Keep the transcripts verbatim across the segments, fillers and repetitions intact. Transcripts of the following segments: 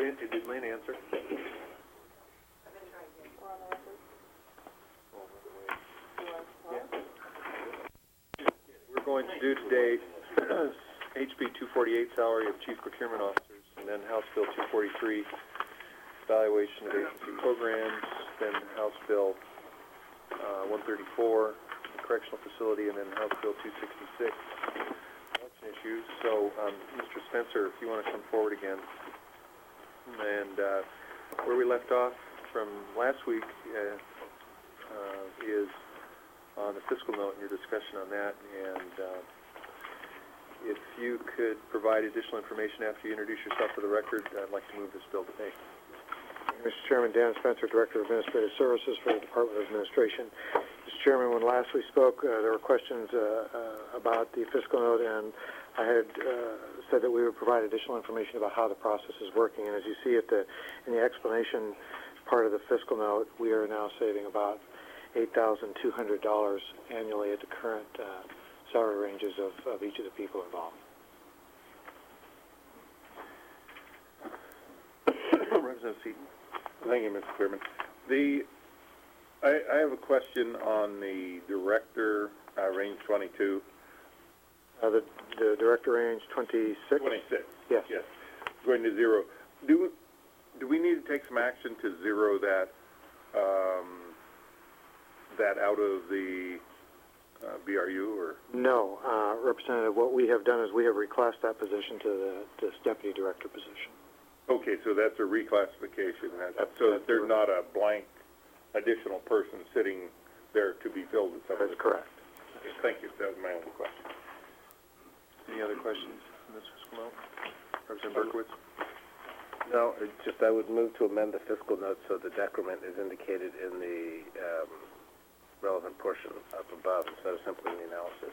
main, did main answer? We're going to do today H B two forty-eight, salary of chief procurement officers, and then House Bill two forty-three, evaluation of agency programs, then House Bill uh, one thirty-four, correctional facility, and then House Bill two sixty-six, election issues. So, um, Mister Spencer, if you want to come forward again. And uh, where we left off from last week uh, uh, is on the fiscal note and your discussion on that. And uh, if you could provide additional information after you introduce yourself for the record, I'd like to move this bill today. Mister Chairman, Dan Spencer, Director of Administrative Services for the Department of Administration. Mister Chairman, when last we spoke, uh, there were questions uh, uh, about the fiscal note, and I had uh, said that we would provide additional information about how the process is working. And as you see at the, in the explanation part of the fiscal note, we are now saving about eight thousand two hundred dollars annually at the current uh, salary ranges of, of each of the people involved. Representative Seaton. Thank you, Mister Chairman. The, I, I have a question on the director, uh, range twenty-two. Uh, the, the director range twenty-six? twenty-six. Yes. Yes. Going to zero. Do, do we need to take some action to zero that, um, that out of the uh, B R U, or? No, uh, Representative, what we have done is we have reclassed that position to the this deputy director position. Okay, so that's a reclassification. That, That's, so that's there's correct. not a blank additional person sitting there to be filled with something. That's correct. Okay, thank you. That was my only question. Any other questions on this fiscal note? Representative Berkowitz? No, it's just I would move to amend the fiscal note so the decrement is indicated in the um, relevant portion up above instead of simply in the analysis.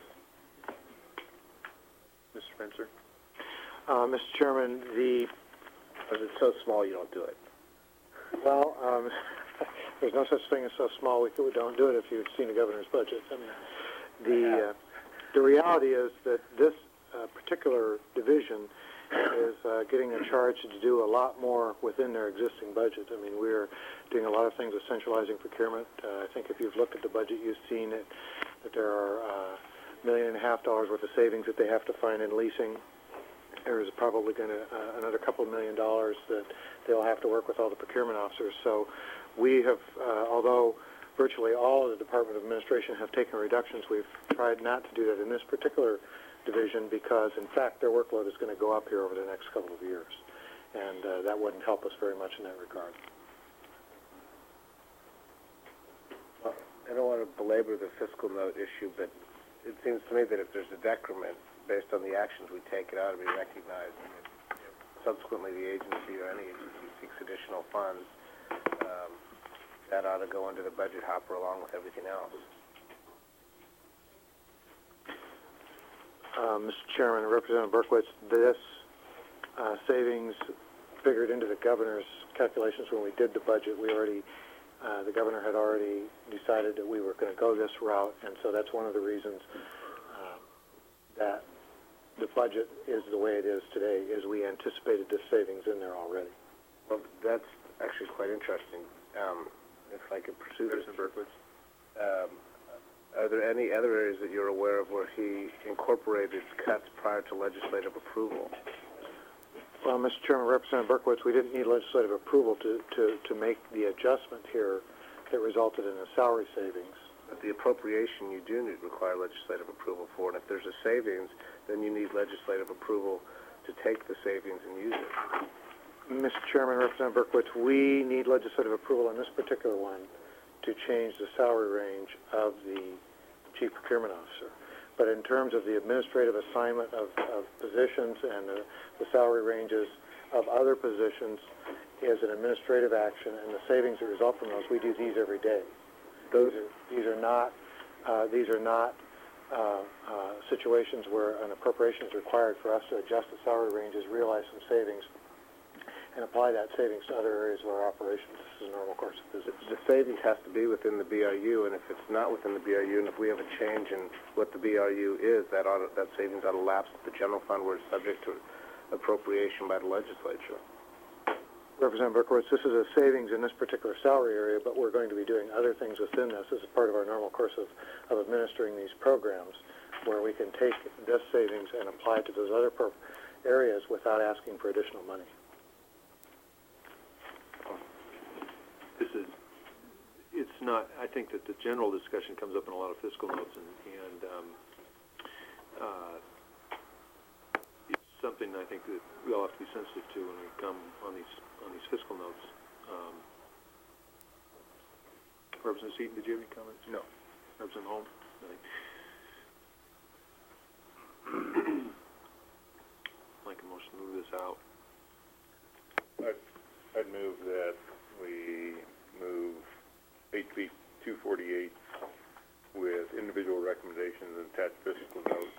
Mister Spencer? Uh, Mister Chairman, the Because it's so small, you don't do it. well, um, there's no such thing as so small we don't do it if you've seen the governor's budget. I mean, the uh, the reality is that this uh, particular division is uh, getting a charge to do a lot more within their existing budget. I mean, we're doing a lot of things with centralizing procurement. Uh, I think if you've looked at the budget, you've seen it, that there are a uh, million and a half dollars worth of savings that they have to find in leasing. There is probably going to uh, another couple of million dollars that they'll have to work with all the procurement officers. So we have, uh, although virtually all of the Department of Administration have taken reductions, we've tried not to do that in this particular division because, in fact, their workload is going to go up here over the next couple of years. And uh, that wouldn't help us very much in that regard. Well, I don't want to belabor the fiscal note issue, but it seems to me that if there's a decrement based on the actions we take, it ought to be recognized. And if, if subsequently the agency or any agency seeks additional funds, um, that ought to go into the budget hopper along with everything else. Uh, Mister Chairman, Representative Berkowitz, this uh, savings figured into the governor's calculations when we did the budget. We already, uh, the governor had already decided that we were going to go this route, and so that's one of the reasons uh, that the budget is the way it is today, is we anticipated this savings in there already. Well, that's actually quite interesting. Um, if I could pursue this. Representative Berkowitz? Um, are there any other areas that you're aware of where he incorporated cuts prior to legislative approval? Well, Mister Chairman, Representative Berkowitz, we didn't need legislative approval to, to, to make the adjustment here that resulted in a salary savings. But the appropriation you do need require legislative approval for, and if there's a savings, then you need legislative approval to take the savings and use it. Mister Chairman, Representative Berkowitz, we need legislative approval on this particular one to change the salary range of the Chief Procurement Officer. But in terms of the administrative assignment of, of positions and the, the salary ranges of other positions is an administrative action, and the savings that result from those, we do these every day. Those are, these are not uh, these are not uh, uh, situations where an appropriation is required for us to adjust the salary ranges, realize some savings, and apply that savings to other areas of our operations. This is a normal course of business. The savings has to be within the B R U, and if it's not within the B R U, and if we have a change in what the B R U is, that ought to, that savings ought to lapse to the general fund where it's subject to appropriation by the legislature. Representative Berkowitz, this is a savings in this particular salary area, but we're going to be doing other things within this as a part of our normal course of, of administering these programs, where we can take this savings and apply it to those other pro areas without asking for additional money. This is, it's not, I think that the general discussion comes up in a lot of fiscal notes, and, and um, uh, it's something I think that we all have to be sensitive to when we come on these on these fiscal notes. Um, Representative Seaton, did you have any comments? No. Representative Holmes? Nothing. I'd like a motion to move this out. I'd, I'd move that we move H B two forty-eight with individual recommendations and attached fiscal notes.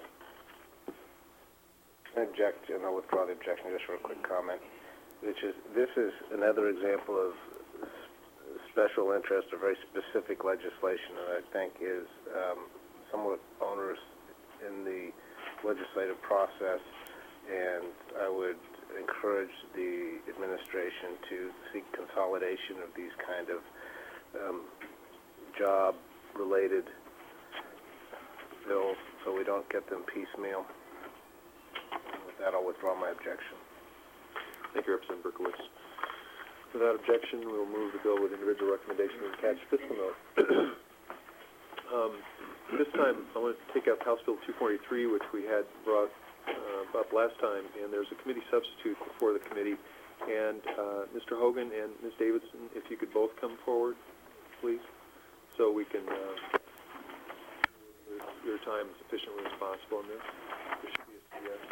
Object, and I'll withdraw the objection just for a quick comment, which is, this is another example of s special interest or very specific legislation that I think is um, somewhat onerous in the legislative process, and I would encourage the administration to seek consolidation of these kind of um, job-related bills so we don't get them piecemeal. With that, I'll withdraw my objection. Thank you, Representative Berkowitz. Without objection, we'll move the bill with individual recommendation and attached fiscal note. um, this time, I want to take up House Bill two forty-three, which we had brought uh, up last time, and there's a committee substitute before the committee. And uh, Mister Hogan and Miz Davidson, if you could both come forward, please, so we can uh, your time as efficiently as possible in this. There should be a yes.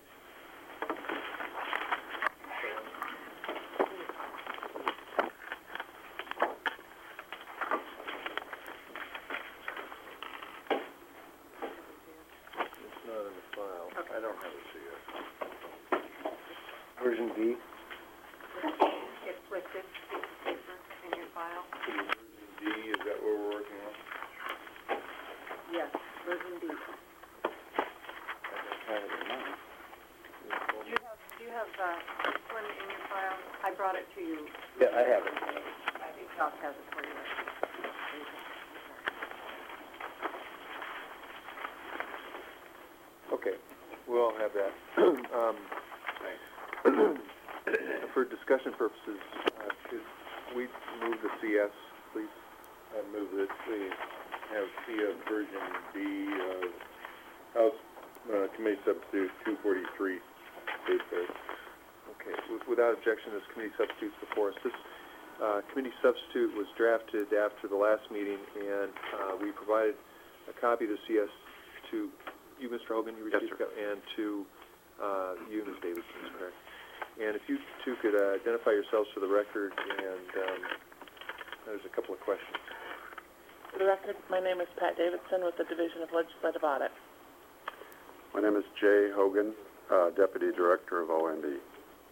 It's not in the file. I don't have a C S. Version D. It's with this piece of paper in your file? Version D, is that what we're working on? Yes, version D. Do you have, do you have, uh, this one in your file? I brought it to you. Yeah, I have it. I think Josh has it for you. Okay, we'll have that. um, for discussion purposes, uh, could we move the C S, please? I'd move that we have C S version D of House uh, Committee Substitute two forty-three. Okay, with, without objection, this committee substitute's before us. This uh, committee substitute was drafted after the last meeting, and uh, we provided a copy of the C S to you, Mister Hogan, you received Yes, sir. and to uh, you, Miz Davidson, is correct. And if you two could uh, identify yourselves for the record, and um, there's a couple of questions. For the record, my name is Pat Davidson with the Division of Legislative Audit. My name is Jay Hogan, uh, Deputy Director of O M B.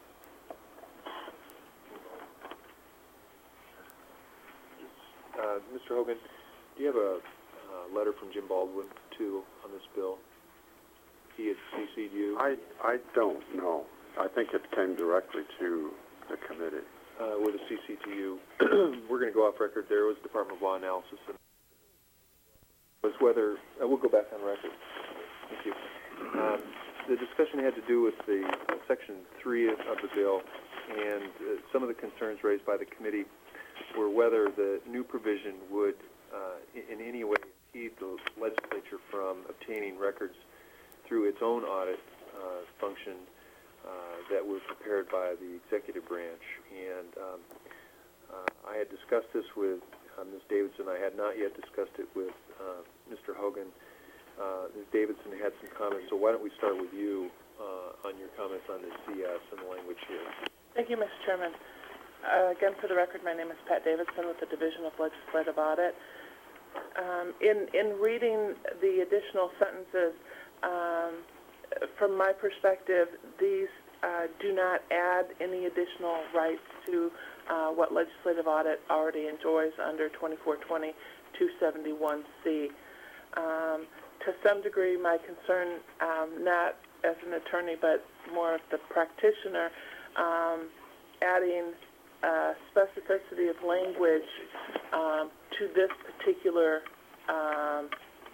Uh, Mister Hogan, do you have a uh, letter from Jim Baldwin, too, on this bill? He had C C'd you? I, I don't know. I think it came directly to the committee. Uh, with a C C to you. We're going to go off record. There was Department of Law analysis. And was whether, uh, we'll go back on record. Thank you. Um, the discussion had to do with the uh, Section three of, of the bill, and uh, some of the concerns raised by the committee were whether the new provision would uh, in, in any way impede the legislature from obtaining records through its own audit uh, function uh, that were prepared by the executive branch. And um, uh, I had discussed this with uh, Miz Davidson. I had not yet discussed it with uh, Mister Hogan. Uh, Miz Davidson had some comments, so why don't we start with you uh, on your comments on the C S and the language here. Thank you, Mister Chairman. Uh, again, for the record, my name is Pat Davidson with the Division of Legislative Audit. Um, in, in reading the additional sentences, um, from my perspective, these uh, do not add any additional rights to uh, what legislative audit already enjoys under twenty-four twenty two seventy-one C. Um, to some degree, my concern, um, not as an attorney, but more of the practitioner, um, adding uh, specificity of language um, to this particular um,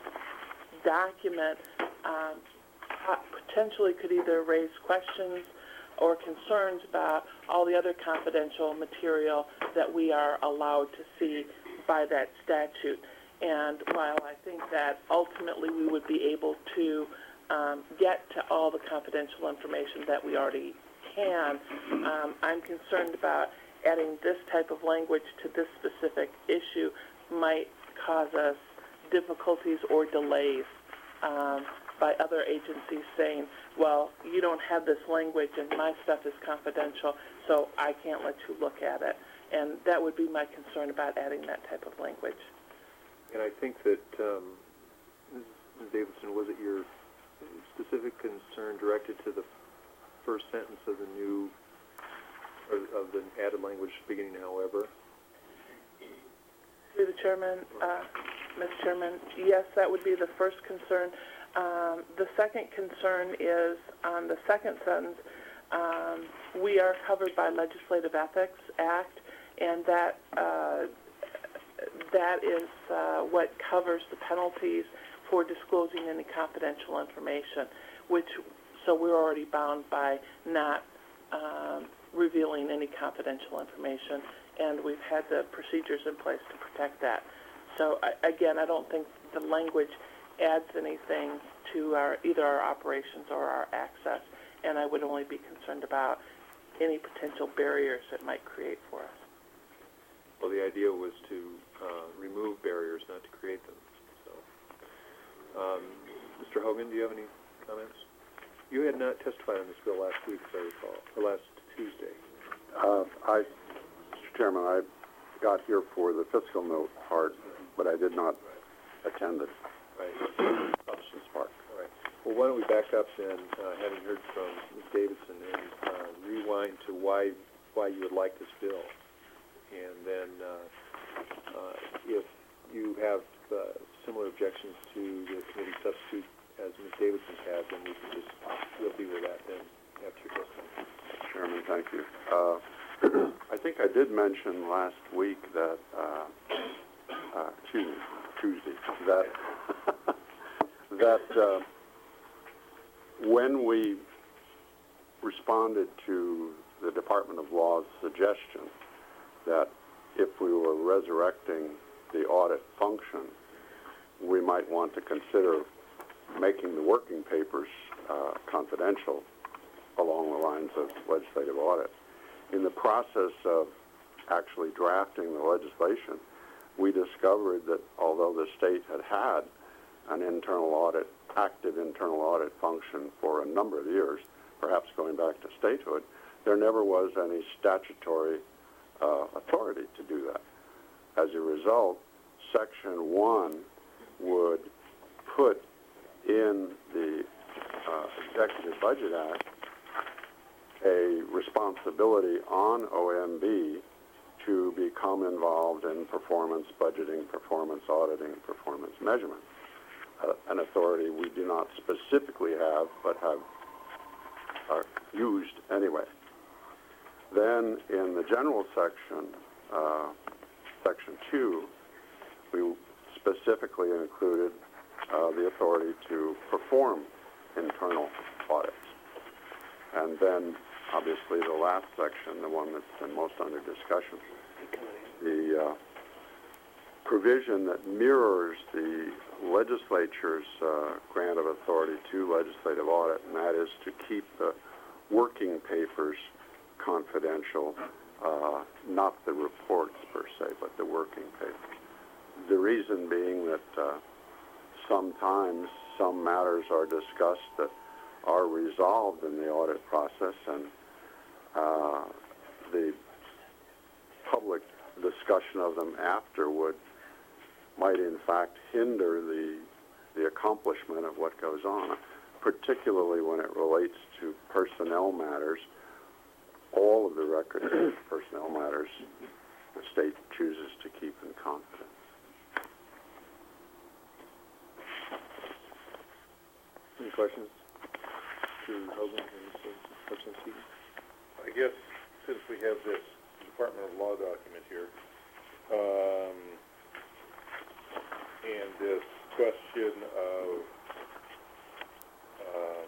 document um, potentially could either raise questions or concerns about all the other confidential material that we are allowed to see by that statute. And while I think that ultimately we would be able to um, get to all the confidential information that we already can, um, I'm concerned about adding this type of language to this specific issue might cause us difficulties or delays um, by other agencies saying, well, you don't have this language and my stuff is confidential, so I can't let you look at it. And that would be my concern about adding that type of language. And I think that, um, Miz Davidson, was it your specific concern directed to the first sentence of the new, or of the added language beginning, however? Through the Chairman, uh, Miz Chairman, yes, that would be the first concern. Um, the second concern is on the second sentence, um, we are covered by Legislative Ethics Act, and that uh, that is uh, what covers the penalties for disclosing any confidential information, which, so we're already bound by not um, revealing any confidential information, and we've had the procedures in place to protect that. So, I, again, I don't think the language adds anything to our either our operations or our access, and I would only be concerned about any potential barriers it might create for us. Well, the idea was to uh, remove barriers, not to create them. So, um, Mister Hogan, do you have any comments? You had not testified on this bill last week, as I recall, or last Tuesday. Uh, I, Mister Chairman, I got here for the fiscal note part, but I did not attend the Right. substance part. All right. Well, why don't we back up then, uh, having heard from Miz Davidson, and uh, rewind to why why you would like this bill, and then uh, uh, if you have uh, similar objections to the committee substitute as Miz Davidson has, then we can just we'll be with that then after your testimony. Chairman, thank you. Uh, I think I did mention last week that, uh, uh, excuse me, Tuesday, that that uh, when we responded to the Department of Law's suggestion that if we were resurrecting the audit function, we might want to consider making the working papers uh, confidential along the lines of legislative audit. In the process of actually drafting the legislation, we discovered that although the state had had an internal audit, active internal audit function for a number of years, perhaps going back to statehood, there never was any statutory uh, authority to do that. As a result, Section one would put in the uh, Executive Budget Act a responsibility on O M B to become involved in performance budgeting, performance auditing, performance measurement, uh, an authority we do not specifically have but have uh, used anyway. Then in the general section, uh, section two, we specifically included uh, the authority to perform internal audits. And then, obviously, the last section, the one that's been most under discussion, the uh, provision that mirrors the legislature's uh, grant of authority to legislative audit, and that is to keep the working papers confidential, uh, not the reports per se, but the working papers. The reason being that uh, sometimes some matters are discussed that are resolved in the audit process, and uh, the public discussion of them afterward might in fact hinder the the accomplishment of what goes on, particularly when it relates to personnel matters. All of the records of personnel matters the state chooses to keep in confidence. Any questions? Mister Hogan and Mister Seaton? I guess since we have this Department of Law document here, um, and this question of, um,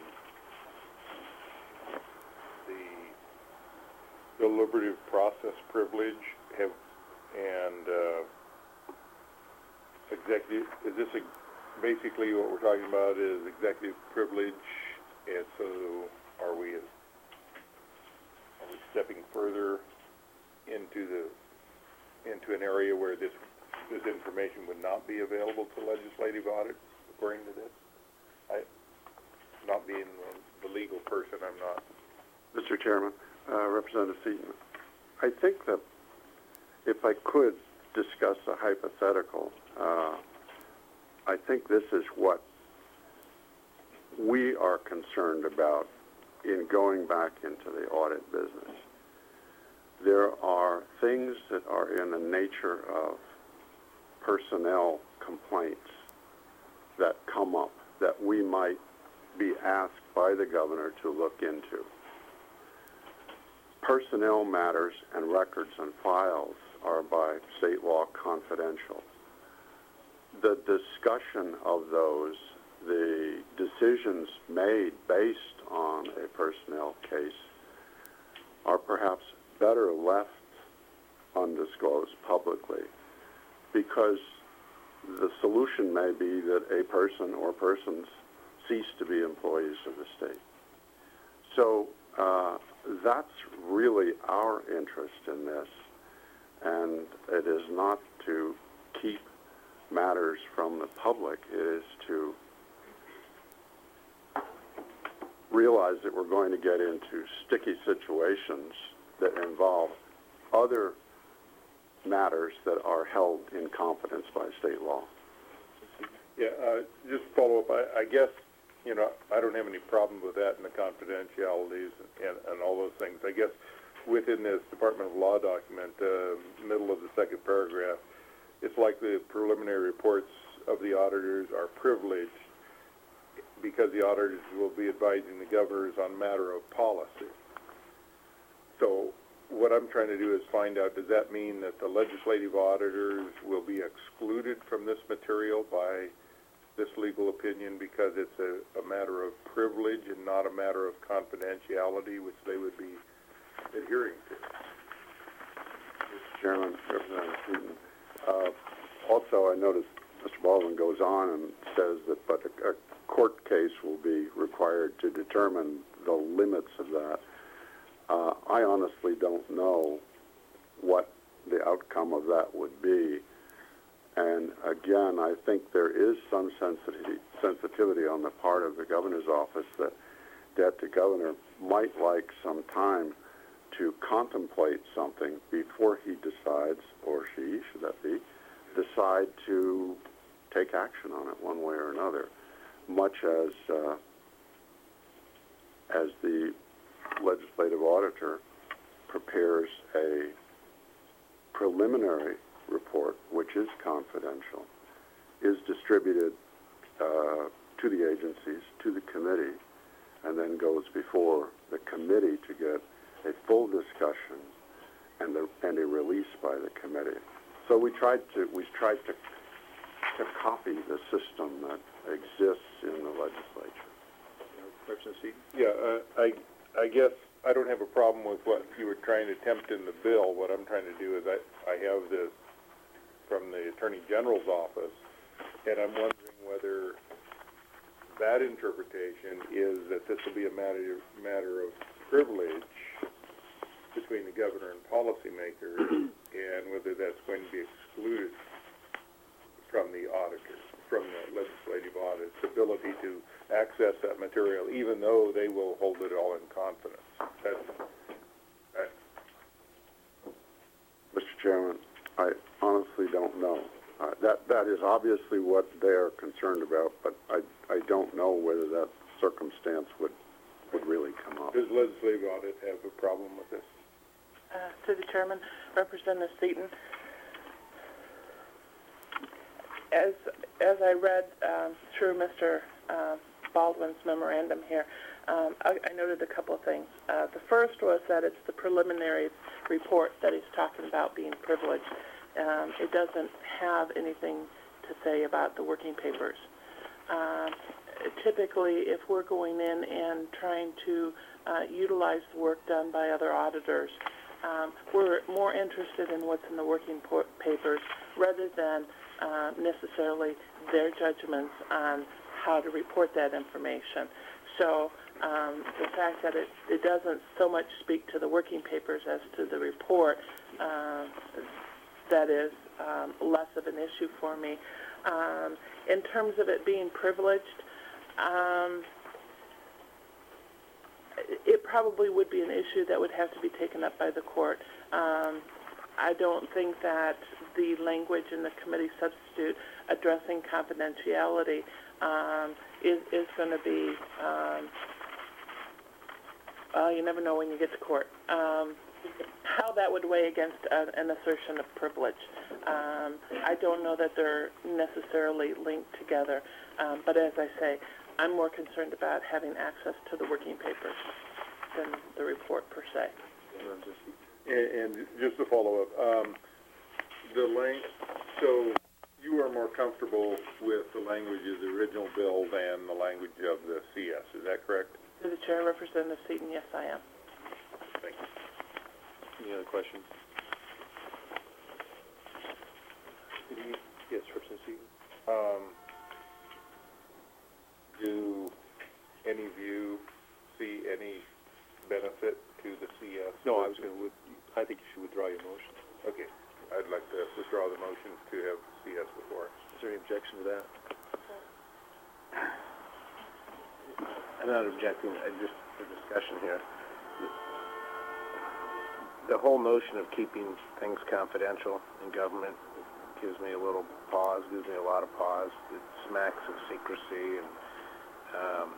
the deliberative process privilege have, and, uh, executive, is this a, basically what we're talking about is executive privilege, and so are we, are we stepping further into the, into an area where this, this information would not be available to legislative audit, according to this? I, not being the, the legal person, I'm not. Mister Chairman, uh, Representative Seaton, I think that if I could discuss a hypothetical, uh, I think this is what we are concerned about in going back into the audit business. There are things that are in the nature of personnel complaints that come up that we might be asked by the governor to look into. Personnel matters and records and files are by state law confidential. The discussion of those, the decisions made based on a personnel case are perhaps better left undisclosed publicly, because the solution may be that a person or persons cease to be employees of the state. So uh, that's really our interest in this, and it is not to keep matters from the public. It is to realize that we're going to get into sticky situations that involve other matters that are held in confidence by state law. Yeah, uh, just follow up, I, I guess, you know, I don't have any problem with that and the confidentialities and, and all those things. I guess within this Department of Law document, uh, middle of the second paragraph, it's like the preliminary reports of the auditors are privileged because the auditors will be advising the governors on matter of policy. So what I'm trying to do is find out, does that mean that the legislative auditors will be excluded from this material by this legal opinion because it's a, a matter of privilege and not a matter of confidentiality, which they would be adhering to? Mister Chairman, Representative Seaton, uh, also I noticed Mister Baldwin goes on and says that but a, a court case will be required to determine the limits of that. Uh, I honestly don't know what the outcome of that would be. And again, I think there is some sensitivity, sensitivity on the part of the governor's office that that the governor might like some time to contemplate something before he decides, or she, should that be, decide to take action on it one way or another, much as uh, as the legislative auditor prepares a preliminary report, which is confidential, is distributed uh, to the agencies, to the committee, and then goes before the committee to get a full discussion and, the, and a release by the committee. So we tried to we tried to to copy the system that exists in the legislature. Representative Seaton? Yeah, uh, I, I guess I don't have a problem with what you were trying to attempt in the bill. What I'm trying to do is I, I have this from the Attorney General's office, and I'm wondering whether that interpretation is that this will be a matter, matter of privilege between the governor and policymakers, and whether that's going to be excluded from the auditors, from the legislative audit's ability to access that material, even though they will hold it all in confidence. That's, that. Mister Chairman, I honestly don't know. Uh, that that is obviously what they are concerned about, but I I don't know whether that circumstance would would really come up. Does legislative audit have a problem with this? Uh, to the Chairman, Representative Seaton, as as I read um, through Mister Uh, Baldwin's memorandum here, um, I, I noted a couple of things. Uh, the first was that it's the preliminary report that he's talking about being privileged. Um, it doesn't have anything to say about the working papers. Um, typically, if we're going in and trying to uh, utilize the work done by other auditors, um, we're more interested in what's in the working papers rather than uh, necessarily their judgments on how to report that information. So um, the fact that it, it doesn't so much speak to the working papers as to the report, uh, that is um, less of an issue for me. Um, in terms of it being privileged, um, it probably would be an issue that would have to be taken up by the court. Um, I don't think that the language in the committee substitute addressing confidentiality um, is, is going to be, um, uh, you never know when you get to court, um, how that would weigh against a, an assertion of privilege. Um, I don't know that they're necessarily linked together, um, but as I say, I'm more concerned about having access to the working papers than the report per se. And, and just to follow up, um, the lang- so you are more comfortable with the language of the original bill than the language of the C S, is that correct? To the Chair, Representative Seaton, yes, I am. Thank you. Any other questions? Yes, Representative Seaton. Um, do any of you see any benefit to the C S? No, I was going to, I think you should withdraw your motion. Okay, I'd like to withdraw the motion to have C S before. Is there any objection to that? I'm not objecting, I just, for discussion here. The whole notion of keeping things confidential in government gives me a little pause, gives me a lot of pause. It smacks of secrecy, and um,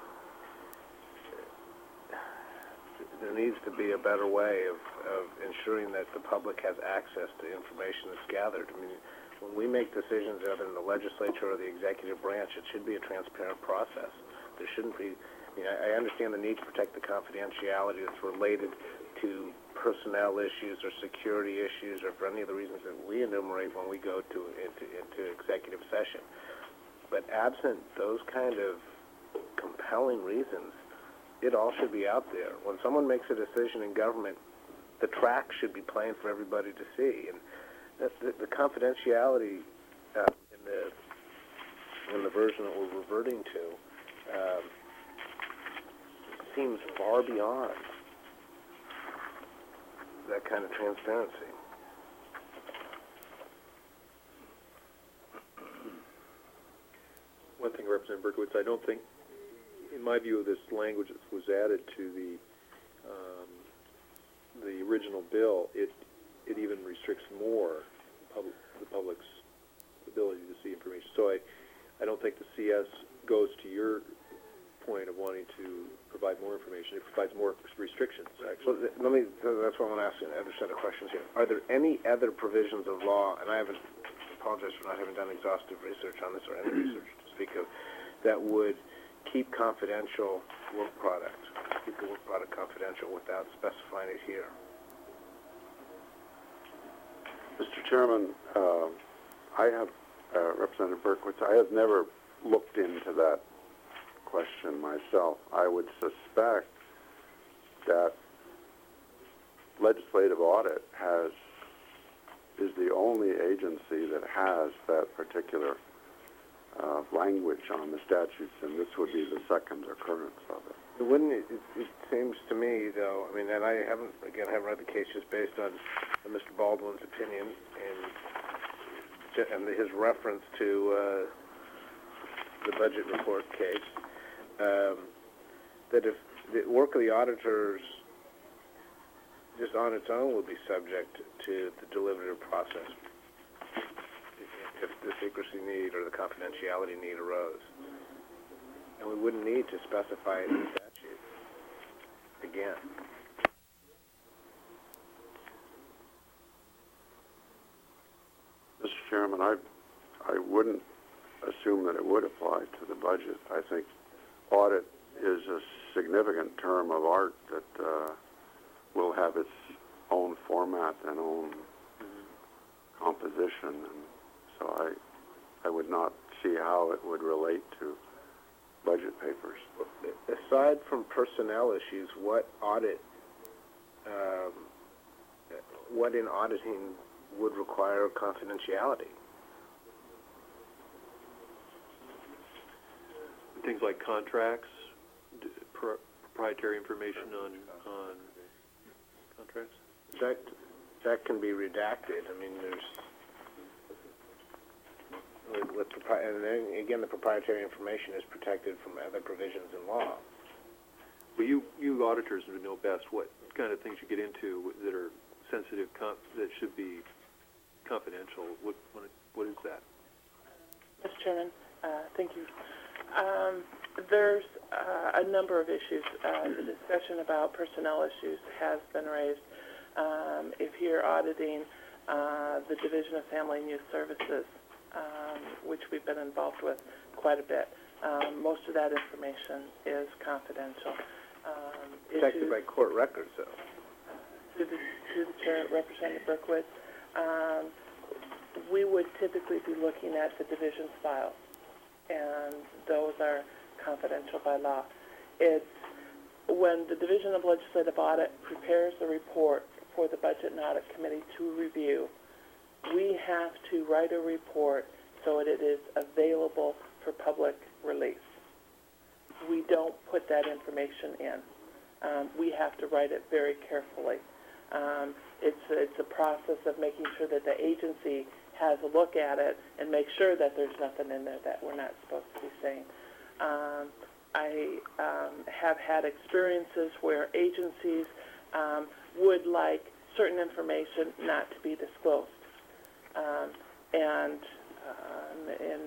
there needs to be a better way of, of ensuring that the public has access to information that's gathered. I mean, when we make decisions either in the legislature or the executive branch, it should be a transparent process. There shouldn't be, I mean, I, I understand the need to protect the confidentiality that's related to personnel issues or security issues or for any of the reasons that we enumerate when we go to into, into executive session. But absent those kind of compelling reasons, it all should be out there. When someone makes a decision in government, the track should be plain for everybody to see. And the, the, the confidentiality uh, in the in the version that we're reverting to um, seems far beyond that kind of transparency. One thing, Representative Berkowitz, I don't think, in my view, this language that was added to the um, the original bill, it it even restricts more public, the public's ability to see information. So I, I don't think the C S goes to your point of wanting to provide more information. It provides more restrictions, actually. Well, let me, that's what I want to ask you, another set of questions here. Are there any other provisions of law, and I haven't, apologize for not having done exhaustive research on this or any research to speak of, that would keep confidential work product, keep the work product confidential without specifying it here? Mister Chairman, uh, I have, uh, Representative Berkowitz, I have never looked into that question myself. I would suspect that legislative audit has is the only agency that has that particular uh, language on the statutes, and this would be the second occurrence of it. It wouldn't, it, it seems to me, though, I mean, and I haven't, again, I haven't read the case just based on Mister Baldwin's opinion and, and his reference to uh, the budget report case, um, that if the work of the auditors just on its own would be subject to the deliberative process if the secrecy need or the confidentiality need arose. And we wouldn't need to specify it in the statute again. Mister Chairman, I, I wouldn't assume that it would apply to the budget. I think audit is a significant term of art that uh, will have its own format and own composition, and so I, I would not see how it would relate to budget papers. Aside from personnel issues, what audit, um, what in auditing would require confidentiality? Things like contracts, d- pro- proprietary information on, on contracts? That, that can be redacted. I mean, there's, with, with propri- and then again, the proprietary information is protected from other provisions in law. Well, you, you auditors would know best what kind of things you get into that are sensitive, com- that should be confidential. What, what, what is that? Mister Chairman, uh, thank you. Um, there's uh, a number of issues. Uh, the discussion about personnel issues has been raised. Um, if you're auditing uh, the Division of Family and Youth Services, um, which we've been involved with quite a bit, um, most of that information is confidential. Um, Protected issues, by court records, though. To the, to the Chair, Representative Berkowitz, um, we would typically be looking at the division's files, and those are confidential by law. It's when the Division of Legislative Audit prepares the report for the Budget and Audit Committee to review, we have to write a report so that it is available for public release. We don't put that information in. Um, we have to write it very carefully. Um, it's, it's a process of making sure that the agency has a look at it and make sure that there's nothing in there that we're not supposed to be saying. Um, I um, have had experiences where agencies um, would like certain information not to be disclosed. Um, and um, in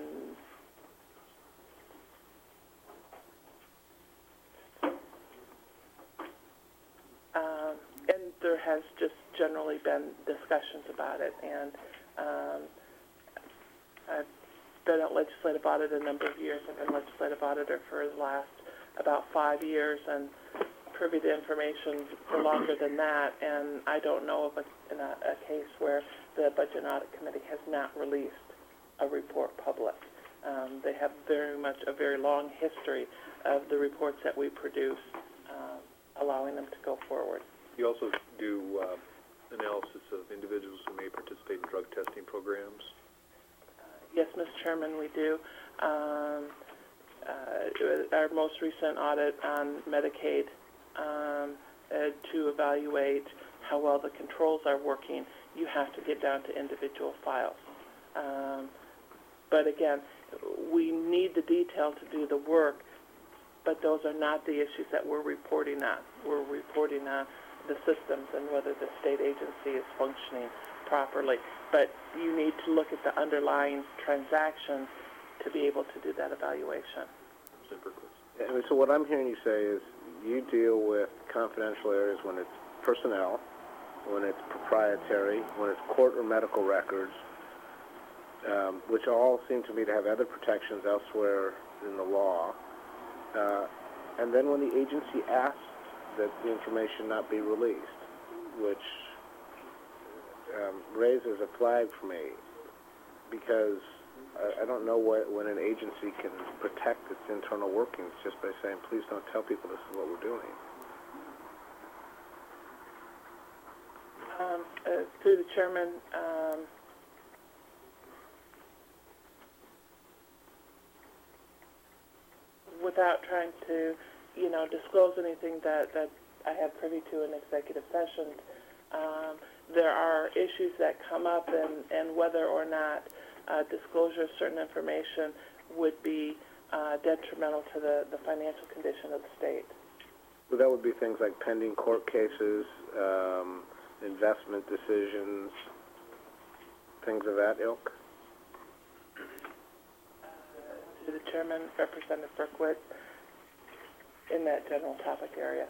um, and there has just generally been discussions about it. And um, I've been at legislative audit a number of years. I've been legislative auditor for the last about five years and privy to information for longer than that. And I don't know of a, in a, a case where the Budget and Audit Committee has not released a report public. Um, they have very much a very long history of the reports that we produce, uh, allowing them to go forward. You also do uh, analysis of individuals who may participate in drug testing programs. Yes, Mister Chairman, we do. Um, uh, our most recent audit on Medicaid um, uh, to evaluate how well the controls are working, you have to get down to individual files. Um, but again, we need the detail to do the work, but those are not the issues that we're reporting on. We're reporting on the systems and whether the state agency is functioning properly. But you need to look at the underlying transactions to be able to do that evaluation. I mean, so what I'm hearing you say is you deal with confidential areas when it's personnel, when it's proprietary, when it's court or medical records, um, which all seem to me to have other protections elsewhere in the law. Uh, and then when the agency asks that the information not be released, which um, raises a flag for me, because I, I don't know what, when an agency can protect its internal workings just by saying, please don't tell people this is what we're doing. Um, uh, through the chairman, um, without trying to, you know, disclose anything that, that I have privy to in executive sessions, um, there are issues that come up, and, and whether or not uh, disclosure of certain information would be uh, detrimental to the, the financial condition of the state. Well, that would be things like pending court cases, um, investment decisions, things of that ilk. To the chairman, Representative Berkowitz, in that general topic area.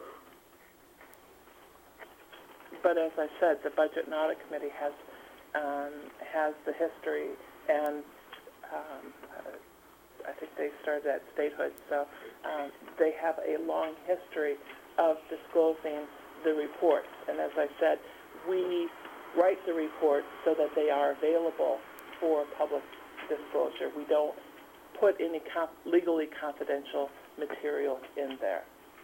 But as I said, the Budget and Audit Committee has um, has the history and um, I think they started at statehood, so um, they have a long history of disclosing the reports. And as I said, we write the reports so that they are available for public disclosure. We don't put any comp- legally confidential material in there.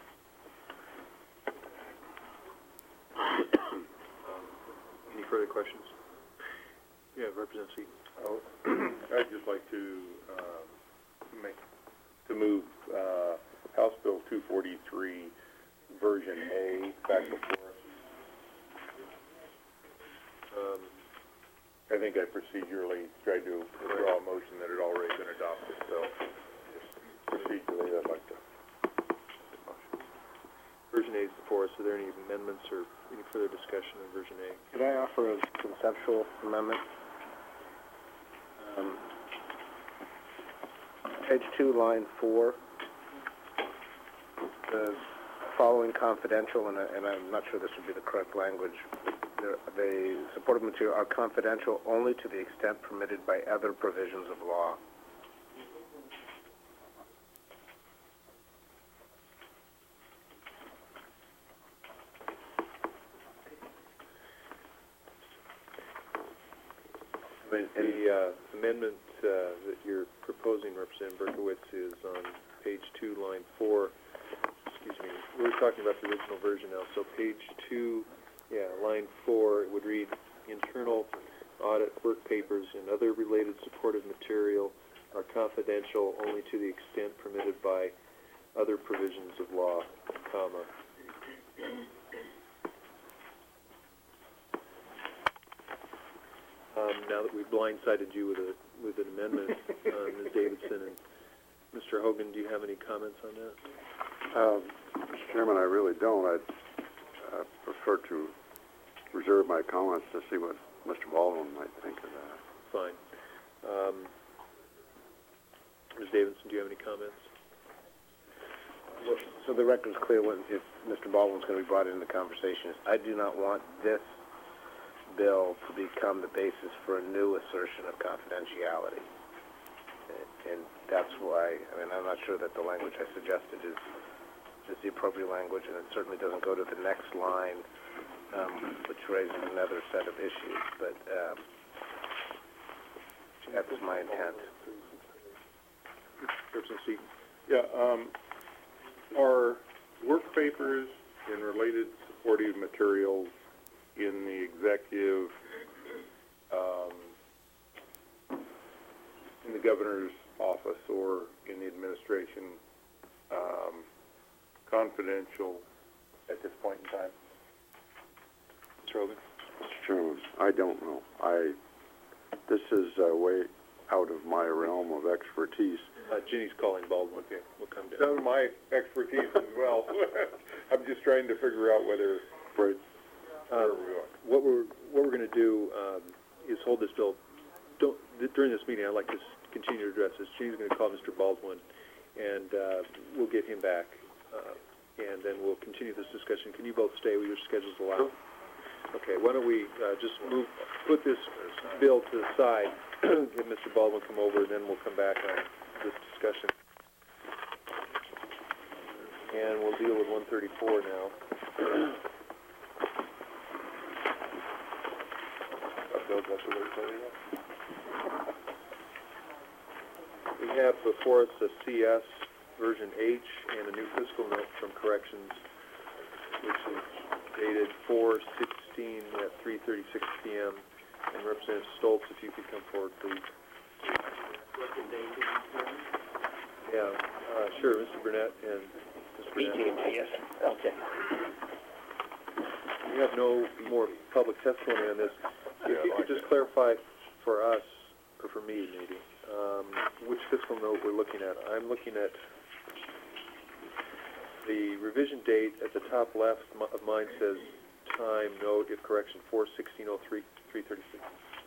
Any further questions? Yeah, Representative Seaton. Oh, I'd just like to, uh, make, to move, uh, House Bill two forty-three, version A, back before us. Um, I think I procedurally tried to withdraw a motion that had already been adopted, so just procedurally, I'd like to. version A is before us. Are there any amendments or any further discussion on version A? Could I offer a conceptual amendment? Um, page two, line four, the following confidential, and, I, and I'm not sure this would be the correct language. The, the supportive material are confidential only to the extent permitted by other provisions of law. The uh, amendment uh, that you're proposing, Representative Berkowitz, is on page two, line four. Excuse me. We're talking about the original version now. So page two, yeah, line four, it would read, internal audit work papers and other related supportive material are confidential only to the extent permitted by other provisions of law, comma. Um, now that we've blindsided you with a with an amendment, uh, Miz Davidson and Mister Hogan, do you have any comments on that? Uh, Mister Chairman, I really don't. I'd uh, prefer to reserve my comments to see what Mister Baldwin might think of that. Fine. Um, Miz Davidson, do you have any comments? Well, so the record's clear when, if Mister Baldwin's going to be brought into the conversation. I do not want this bill to become the basis for a new assertion of confidentiality. And that's why, I mean, I'm not sure that the language I suggested is, is the appropriate language, and it certainly doesn't go to the next line, um, which raises another set of issues, but um, that's my intent. Representative Seaton. Yeah, um, are work papers and related supportive materials in the executive, um, in the governor's office or in the administration, um, confidential at this point in time? Mister Hogan. Mister Chairman, I don't know. I, this is uh, way out of my realm of expertise. Uh, Ginny's calling Baldwin. Okay, we'll come down. Some of my expertise as well. I'm just trying to figure out whether, Right. where Um, we are. what we're what we're going to do um, is hold this bill. Don't th- during this meeting. I'd like to s- continue to address this. Ginny's going to call Mister Baldwin, and uh, we'll get him back, uh, and then we'll continue this discussion. Can you both stay? Will your schedules allow? Okay. Why don't we uh, just move, put this bill to the side, have Mister Baldwin come over, and then we'll come back on this discussion. And we'll deal with one thirty-four now. We have before us a C S version H and a new fiscal note from Corrections, which is dated four sixteen at three thirty-six p m And Representative Stoltz, if you could come forward, please. Yeah, uh, sure, Mister Burnett and Miz Burnett. Yes, okay. We have no more public testimony on this. If you could just clarify for us, or for me maybe, um, which fiscal note we're looking at. I'm looking at the revision date at the top left m- of mine says time note, if correction, four sixteen oh three, three thirty-six.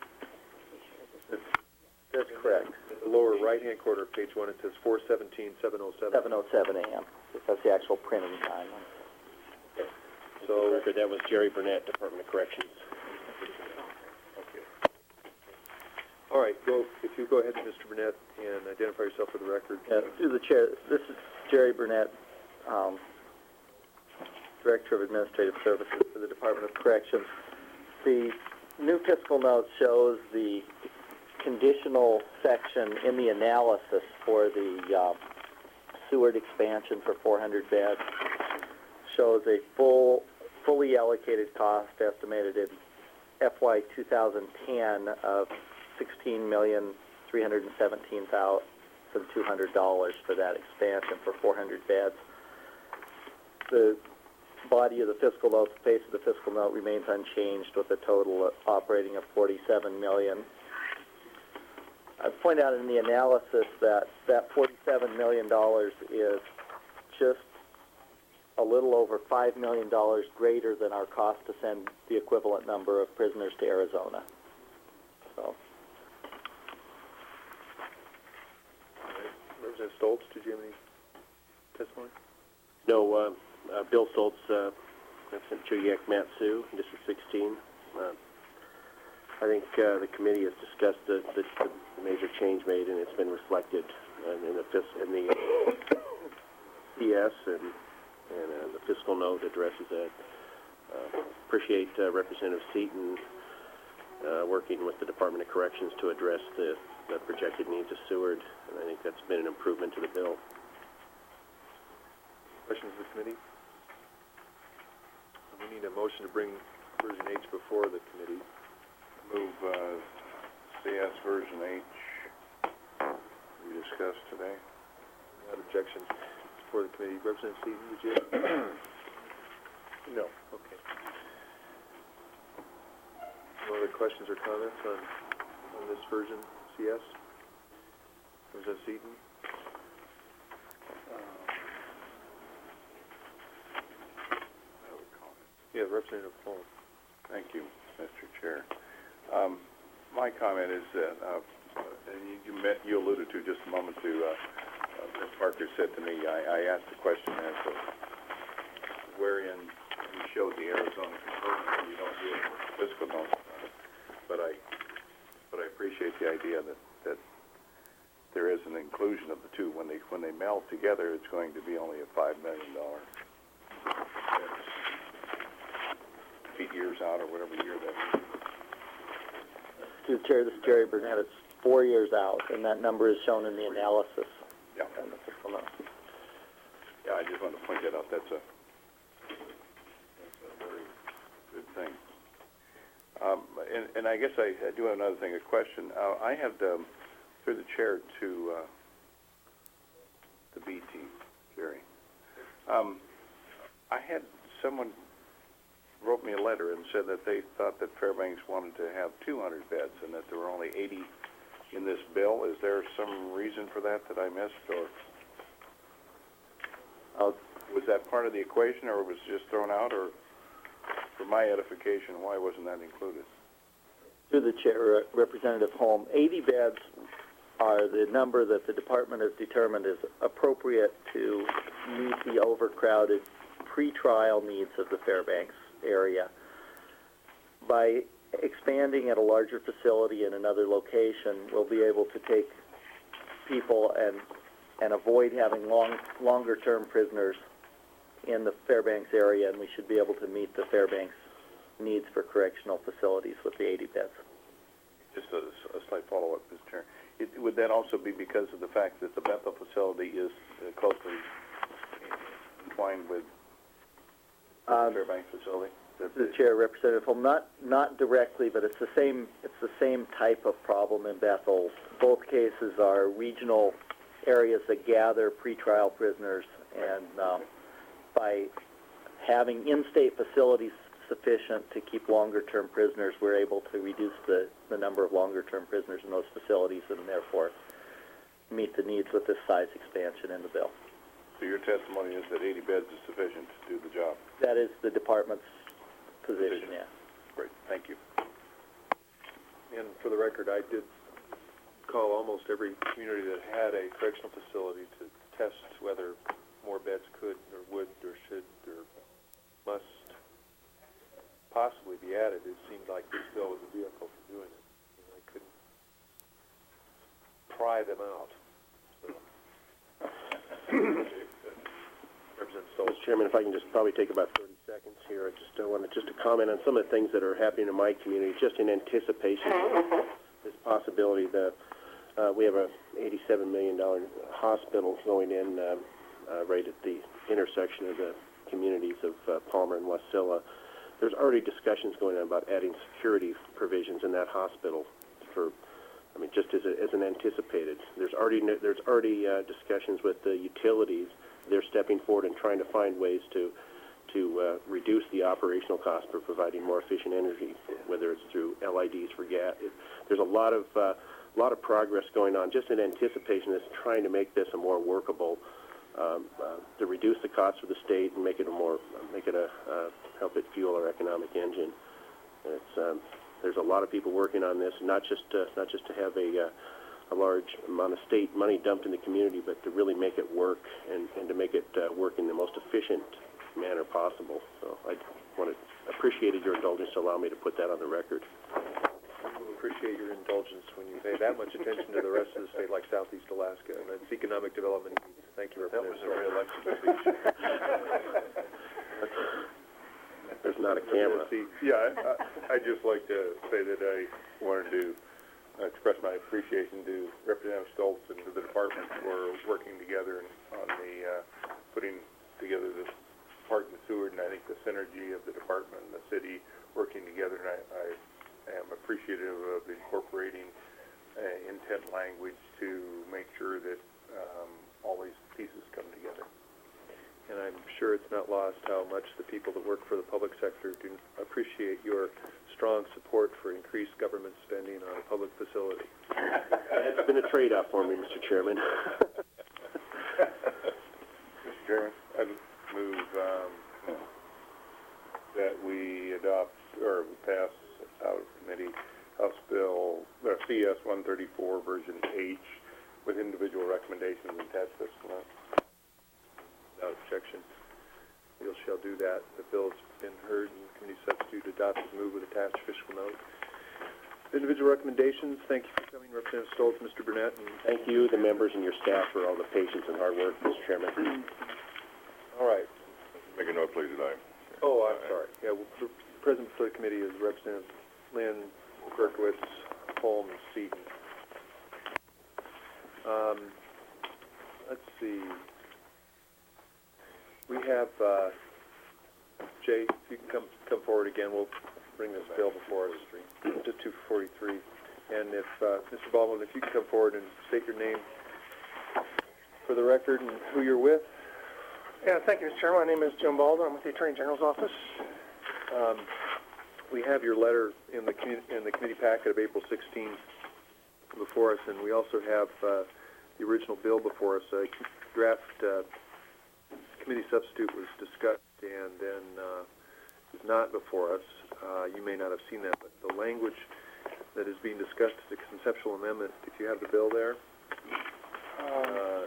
That's correct. At the lower right-hand corner of page one, it says four seventeen, seven oh seven. seven oh seven a m That's the actual printing time. So, Record, that was Jerry Burnett, Department of Corrections. All right, go, if you go ahead, Mister Burnett, and identify yourself for the record. Uh, through the chair, this is Jerry Burnett, um, Director of Administrative Services for the Department of Corrections. The new fiscal note shows the conditional section in the analysis for the uh, Seward expansion for four hundred beds. Shows a full, fully allocated cost estimated in F Y two thousand ten of sixteen million three hundred seventeen thousand two hundred dollars for that expansion for four hundred beds. The body of the fiscal note, the face of the fiscal note remains unchanged with a total operating of forty-seven million dollars. I'd point out in the analysis that that forty-seven million dollars is just a little over five million dollars greater than our cost to send the equivalent number of prisoners to Arizona. So. Representative Stoltz, did you have any testimony? No, uh, uh, Bill Stoltz, uh, Representative Chuyak Matsu, District sixteen. Uh, I think uh, the committee has discussed the, the, the major change made, and it's been reflected uh, in the fis- in the P S, and, and uh, the fiscal note addresses that. Uh, appreciate uh, Representative Seaton uh, working with the Department of Corrections to address the, the projected needs of Seward, and I think that's been an improvement to the bill. Questions of the committee? We need a motion to bring version H before the committee. Move uh, C S version H we discussed today. Without objection before the committee. Representative Seaton, did you have? No. Okay. No other questions or comments on, on this version, C S? Representative Seaton? Yeah, Representative Paul. Thank you, Mister Chair. Um, my comment is that, uh, and you, you, met, you alluded to just a moment to, uh, uh, as Parker said to me, I, I asked the question as to wherein you showed the Arizona component, you don't do it with fiscal notes, uh, but I, but I appreciate the idea that, that there is an inclusion of the two. When they, when they meld together, it's going to be only a five million dollar. Eight years out or whatever year that is. To the chair, this is Jerry Burnett. It's four years out, and that number is shown in the analysis. Yeah. And the fiscal note. Yeah, I just wanted to point that out. That's a, that's a very good thing. Um, and, and I guess I, I do have another thing, a question. Uh, I had, um, through the chair to uh, the B team, Jerry. Um, I had someone wrote me a letter and said that they thought that Fairbanks wanted to have two hundred beds and that there were only eighty in this bill. Is there some reason for that that I missed, or uh, was that part of the equation, or was it just thrown out, or for my edification, why wasn't that included? Through the chair, Representative Holm, eighty beds are the number that the department has determined is appropriate to meet the overcrowded pretrial needs of the Fairbanks area. By expanding at a larger facility in another location, we'll be able to take people and and avoid having long longer term prisoners in the Fairbanks area, and we should be able to meet the Fairbanks needs for correctional facilities with the eighty beds. Just a, a slight follow-up, Mister Chair. It, would that also be because of the fact that the Bethel facility is uh, closely entwined with Um, Fairbanks facility? The chair, Representative Holm, not not directly, but it's the same it's the same type of problem in Bethel. Both cases are regional areas that gather pretrial prisoners, and um, by having in-state facilities sufficient to keep longer-term prisoners, we're able to reduce the, the number of longer-term prisoners in those facilities and therefore meet the needs with this size expansion in the bill. So your testimony is that eighty beds is sufficient to do the job? That is the department's position, Position. yeah. Great, thank you. And for the record, I did call almost every community that had a correctional facility to test whether more beds could or would or should or must possibly be added. It seemed like this bill was a vehicle for doing it. You know, I couldn't buy them out. So. Representative Stoltz. Mister Chairman, if I can just probably take about thirty seconds here, I just uh, wanted just to comment on some of the things that are happening in my community, just in anticipation of this possibility. The, uh, we have a eighty-seven million dollar hospital going in um, uh, right at the intersection of the communities of uh, Palmer and Wasilla. There's already discussions going on about adding security provisions in that hospital for, I mean, just as, a, as an anticipated. There's already, there's already uh, discussions with the utilities. They're stepping forward and trying to find ways to to uh, reduce the operational cost for providing more efficient energy, whether it's through L I Ds for gas. It, there's a lot of uh, lot of progress going on just in anticipation of trying to make this a more workable, um, uh, to reduce the cost for the state and make it a more make it a uh, help it fuel our economic engine. It's um, there's a lot of people working on this, not just uh, not just to have a uh, a large amount of state money dumped in the community, but to really make it work and, and to make it uh, work in the most efficient manner possible. So I want to appreciate your indulgence to allow me to put that on the record. We appreciate your indulgence when you pay that much attention to the rest of the state, like Southeast Alaska, and its economic development needs. Thank you, Representative. That was a re-election speech. There's not a camera. Yeah, I, I, I'd just like to say that I wanted to Uh, express my appreciation to Representative Stoltz and to the department for working together on the uh, putting together this Park and Seward, and I think the synergy of the department and the city working together, and I, I am appreciative of incorporating uh, intent language to make sure that um, all these pieces come together. And I'm sure it's not lost how much the people that work for the public sector do appreciate your strong support for increased government spending on a public facility. It's been a trade-off for me, Mister Chairman. Mister Chairman, I'd move um, that we adopt or pass out of committee House Bill uh, C S one thirty-four version H with individual recommendations and attached fiscal note. Without objection, we shall do that. The bill has been heard and committee substitute adopted. Move with attached fiscal note. Individual recommendations. Thank you for coming, Representative Stoltz, Mister Burnett, and thank you, the members and your staff, for all the patience and hard work, Mister Chairman. all right. Make a note, please, tonight. Oh, I'm sorry. Yeah, well, the present for the committee is Representative Lynn, Berkowitz, Holmes, Seaton. Um, let's see. We have, uh, Jay, if you can come come forward again, we'll bring this bill before us to two forty-three. And if, uh, Mister Baldwin, if you can come forward and state your name for the record and who you're with. Yeah, thank you, Mister Chairman. My name is Jim Baldwin. I'm with the Attorney General's office. Um, we have your letter in the commu- in the committee packet of April sixteenth before us, and we also have uh, the original bill before us. A draft uh, committee substitute was discussed and then uh, is not before us. Uh, you may not have seen that, but the language that is being discussed is a conceptual amendment. If you have the bill there. Uh,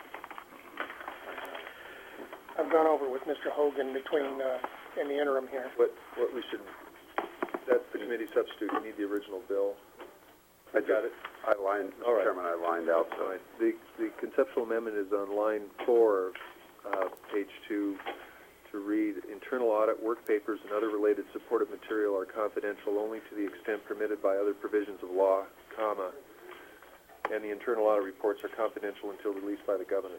I've gone over with Mister Hogan between uh, in the interim here. What what we should, that's the committee substitute. You need the original bill. I got it. I lined, All right. Chairman, I lined out the... Fine. The, the conceptual amendment is on line four, uh, page two, to read, internal audit, work papers, and other related supportive material are confidential only to the extent permitted by other provisions of law, comma, and the internal audit reports are confidential until released by the governor.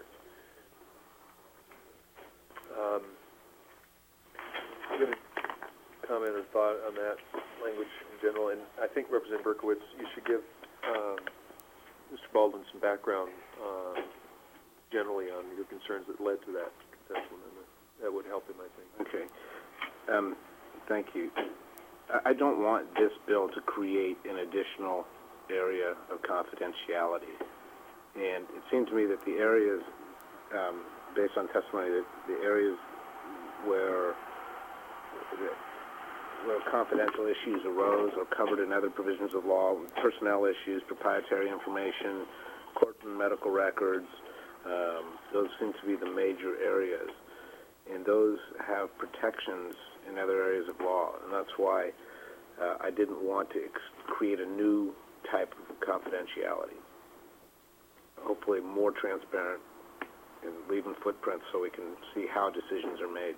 Um, I'm going to comment or thought on that language in general, and I think Representative Berkowitz, you should give um, Mister Baldwin some background uh, generally on your concerns that led to that conceptual amendment. That would help him, I think. Okay. Um, thank you. I, I don't want this bill to create an additional area of confidentiality. And it seemed to me that the areas, um, based on testimony, that the areas where the, where confidential issues arose or covered in other provisions of law, personnel issues, proprietary information, court and medical records, um, those seem to be the major areas. And those have protections in other areas of law, and that's why uh, I didn't want to ex create a new type of confidentiality. hopefully more transparent and leaving footprints so we can see how decisions are made.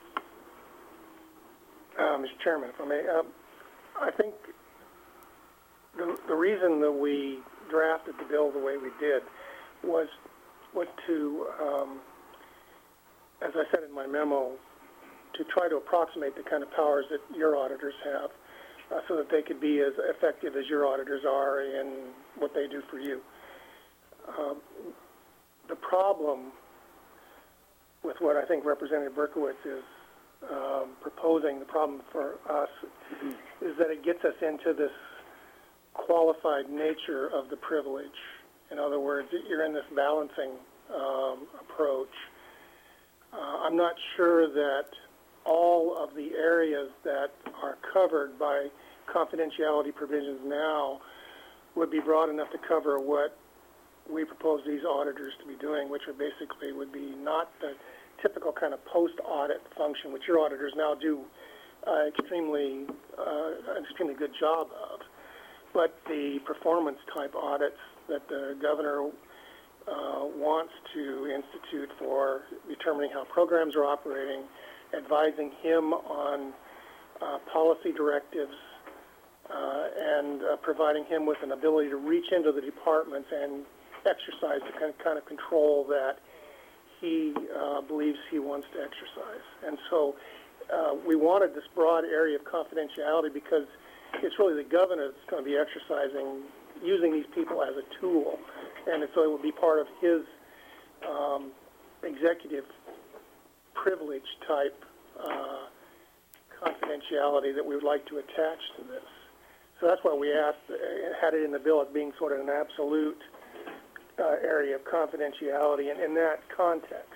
Uh, Mister Chairman, if I may, uh, I think the, the reason that we drafted the bill the way we did was, was to, um, as I said in my memo, to try to approximate the kind of powers that your auditors have, uh, so that they could be as effective as your auditors are in what they do for you. Um, the problem with what I think Representative Berkowitz is um, proposing, the problem for us, is that it gets us into this qualified nature of the privilege. In other words, you're in this balancing um, approach. Uh, I'm not sure that all of the areas that are covered by confidentiality provisions now would be broad enough to cover what we propose these auditors to be doing, which are basically would be not the typical kind of post-audit function, which your auditors now do uh, extremely, uh, an extremely good job of, but the performance-type audits that the governor uh, wants to institute for determining how programs are operating, advising him on uh, policy directives, uh, and uh, providing him with an ability to reach into the departments and exercise the kind of, kind of control that he uh, believes he wants to exercise. And so uh, we wanted this broad area of confidentiality because it's really the governor that's going to be exercising, using these people as a tool. And so it would be part of his um, executive privilege type uh, confidentiality that we would like to attach to this. So that's why we asked, uh, had it in the bill as being sort of an absolute uh, area of confidentiality, and in that context.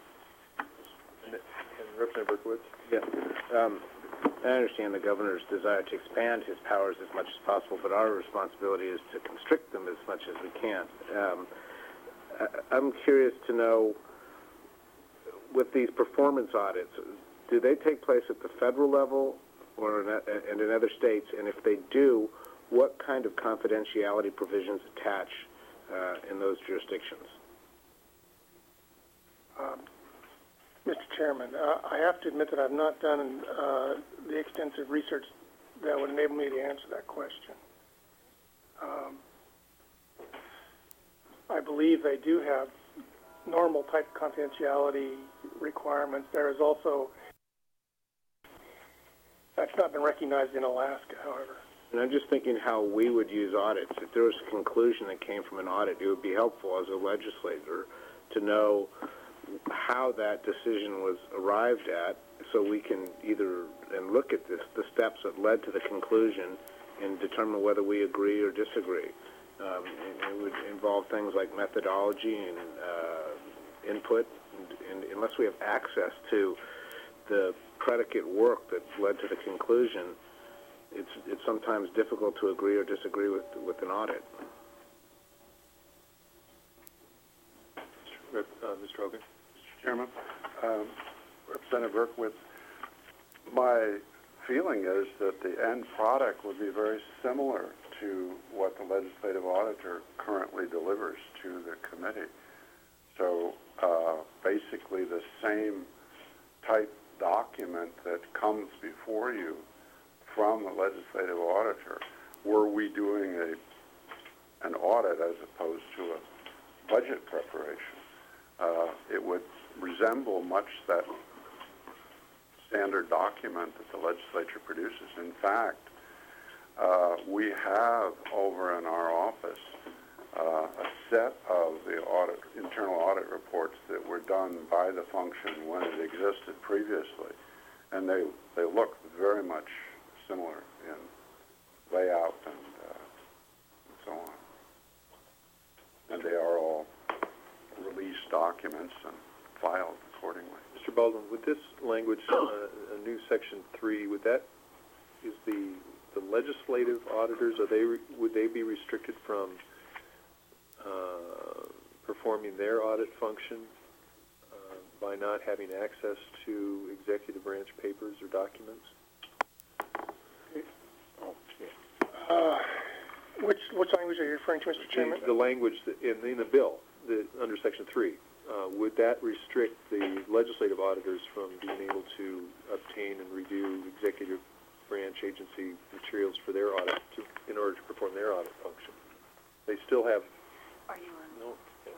And, and Representative Berkowitz? Yeah. Um, I understand the governor's desire to expand his powers as much as possible, but our responsibility is to constrict them as much as we can. Um, I, I'm curious to know, with these performance audits, do they take place at the federal level or in, and in other states? And if they do, what kind of confidentiality provisions attach uh, in those jurisdictions? Um, Mister Chairman, uh, I have to admit that I've not done uh, the extensive research that would enable me to answer that question. Um, I believe they do have normal type confidentiality requirements. There is also, that's not been recognized in Alaska, however. And I'm just thinking how we would use audits. If there was a conclusion that came from an audit, it would be helpful as a legislator to know how that decision was arrived at, so we can either and look at this, the steps that led to the conclusion, and determine whether we agree or disagree. Um, it, it would involve things like methodology and uh, input, and, and unless we have access to the predicate work that led to the conclusion, it's it's sometimes difficult to agree or disagree with with an audit. Uh, Mister Hogan? Mister Chairman, um, Representative Berkowitz, my feeling is that the end product would be very similar to what the legislative auditor currently delivers to the committee. So uh, basically the same type document that comes before you from the legislative auditor, were we doing a an audit as opposed to a budget preparation. Uh, it would resemble much that standard document that the legislature produces. In fact, uh, we have over in our office uh, a set of the audit, internal audit reports that were done by the function when it existed previously, and they they look very much similar in layout and, uh, and so on. And they are all released documents and filed accordingly. Mister Baldwin, with this language, uh, a new section three, would that, is the, the legislative auditors, are they, re, would they be restricted from uh, performing their audit function uh, by not having access to executive branch papers or documents? Uh, which which language are you referring to, Mister Chairman? The, the language that in, in the bill, the, under Section three, uh, would that restrict the legislative auditors from being able to obtain and review executive branch agency materials for their audit to, in order to perform their audit function? They still have... Are you on? No.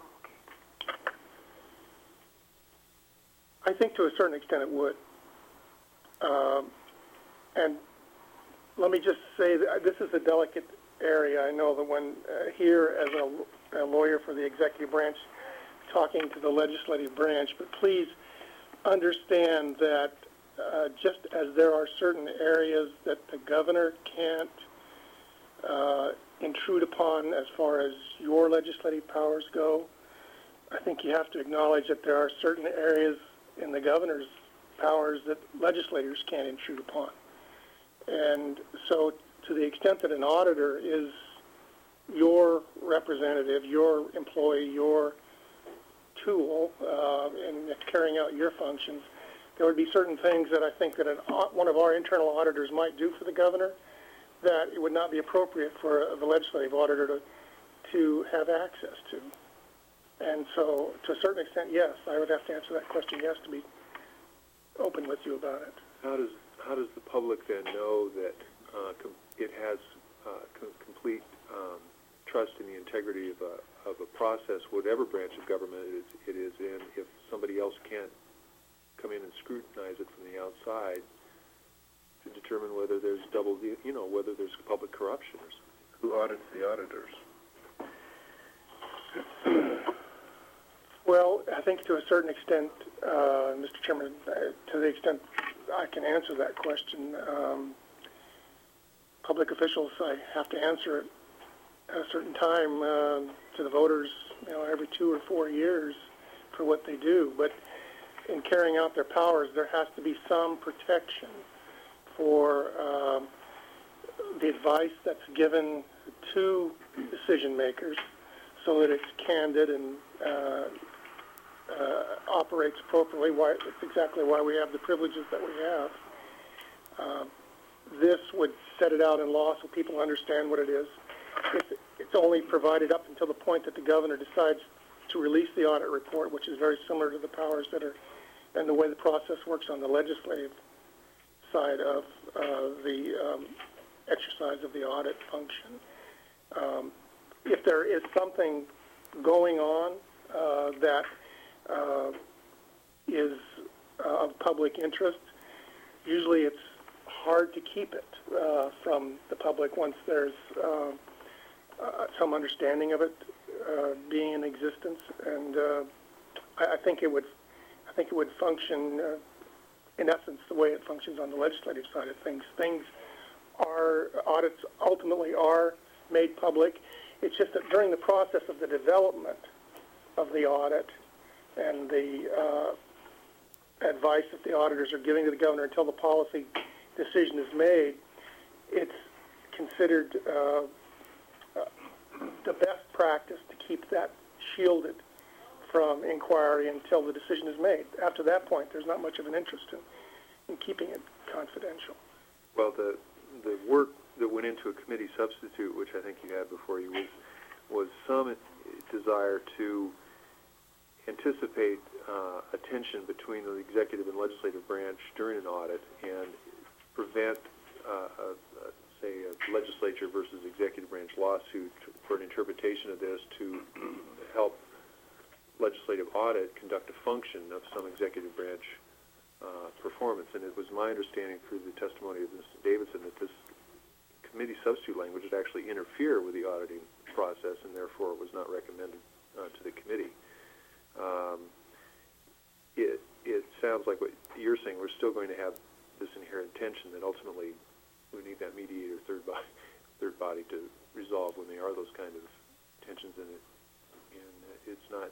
I think to a certain extent it would. Um, and let me just say that this is a delicate area. I know that when uh, here as a, a lawyer for the executive branch talking to the legislative branch, but please understand that uh, just as there are certain areas that the governor can't uh, intrude upon as far as your legislative powers go, I think you have to acknowledge that there are certain areas in the governor's powers that legislators can't intrude upon. And so to the extent that an auditor is your representative, your employee, your tool uh, in carrying out your functions, there would be certain things that I think that an, one of our internal auditors might do for the governor that it would not be appropriate for a, the legislative auditor to, to have access to. And so, to a certain extent, yes, I would have to answer that question yes to be open with you about it. How does how does the public then know that uh, com it has uh, com complete um, trust in the integrity of a of a process, whatever branch of government it is, it is in, if somebody else can't come in and scrutinize it from the outside to determine whether there's double, you know, whether there's public corruption or something? Who audits the auditors? Well, I think to a certain extent, uh, Mister Chairman, uh, to the extent I can answer that question, um, public officials, I have to answer it at a certain time uh, to the voters, you know, every two or four years for what they do. But in carrying out their powers, there has to be some protection for um, the advice that's given to decision makers so that it's candid and uh, uh, operates appropriately. Why, it's exactly why we have the privileges that we have. Uh, this would set it out in law so people understand what it is. It's, it's only provided up until the point that the governor decides to release the audit report, which is very similar to the powers that are, and the way the process works on the legislative side of uh, the um, exercise of the audit function. Um, if there is something going on uh, that uh, is uh, of public interest, usually it's hard to keep it uh, from the public once there's uh, uh, some understanding of it uh, being in existence. And uh, I, I think it would, I think it would function, uh, in essence, the way it functions on the legislative side of things. Things are, audits ultimately are made public. It's just that during the process of the development of the audit and the uh, advice that the auditors are giving to the governor until the policy decision is made, it's considered uh, uh, the best practice to keep that shielded from inquiry until the decision is made. After that point, there's not much of an interest in, in keeping it confidential. Well, the the work that went into a committee substitute, which I think you had before you, was, was some desire to anticipate uh, a tension between the executive and legislative branch during an audit and prevent, uh, a, a, say, a legislature versus executive branch lawsuit for an interpretation of this to help legislative audit conduct a function of some executive branch uh, performance. And it was my understanding through the testimony of Mister Davidson that this committee substitute language would actually interfere with the auditing process, and therefore it was not recommended uh, to the committee. Um, it, it sounds like what you're saying, we're still going to have this inherent tension that ultimately we need that mediator third body, third body to resolve when there are those kind of tensions in it. And uh, it's not,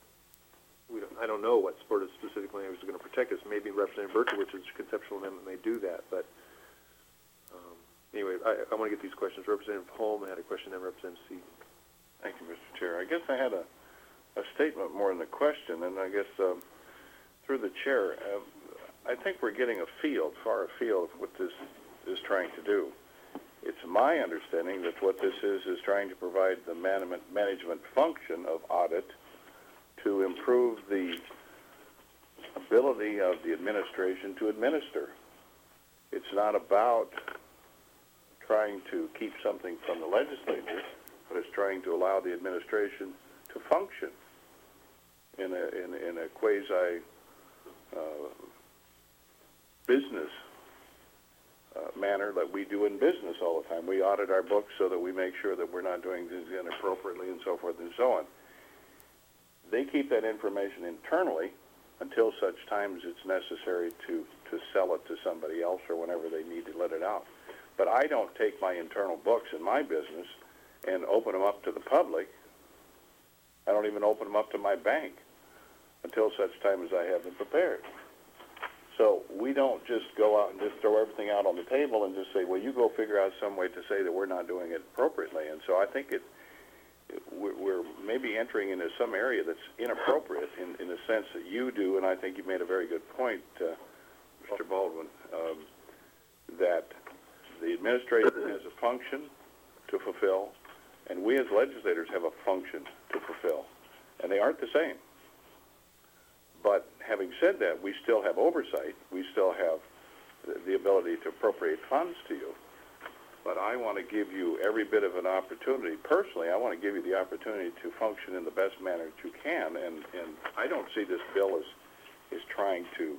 we don't, I don't know what sort of specific language is going to protect us. Maybe Representative Berkowitz's conceptual amendment may do that, but um, anyway, I, I want to get these questions. Representative Holm had a question, then Representative C. Thank you, Mister Chair. I guess I had a, a statement more than a question, and I guess um, through the chair, uh, I think we're getting afield, far afield, of what this is trying to do. It's my my understanding that what this is, is trying to provide the management, management function of audit to improve the ability of the administration to administer. It's not about trying to keep something from the legislature, but it's trying to allow the administration to function in a, in, in a quasi uh, business uh, manner that we do in business all the time. We audit our books so that we make sure that we're not doing things inappropriately and so forth and so on. They keep that information internally until such times it's necessary to, to sell it to somebody else or whenever they need to let it out. But I don't take my internal books in my business and open them up to the public. I don't even open them up to my bank until such time as I have them prepared. So we don't just go out and just throw everything out on the table and just say, well, you go figure out some way to say that we're not doing it appropriately. And so I think it, it we're, we're maybe entering into some area that's inappropriate in, in the sense that you do, and I think you made a very good point, uh, Mister Baldwin, um, that the administration has a function to fulfill, and we as legislators have a function to fulfill, and they aren't the same. But having said that, we still have oversight. We still have the, the ability to appropriate funds to you. But I want to give you every bit of an opportunity. Personally, I want to give you the opportunity to function in the best manner that you can, and, and I don't see this bill as is trying to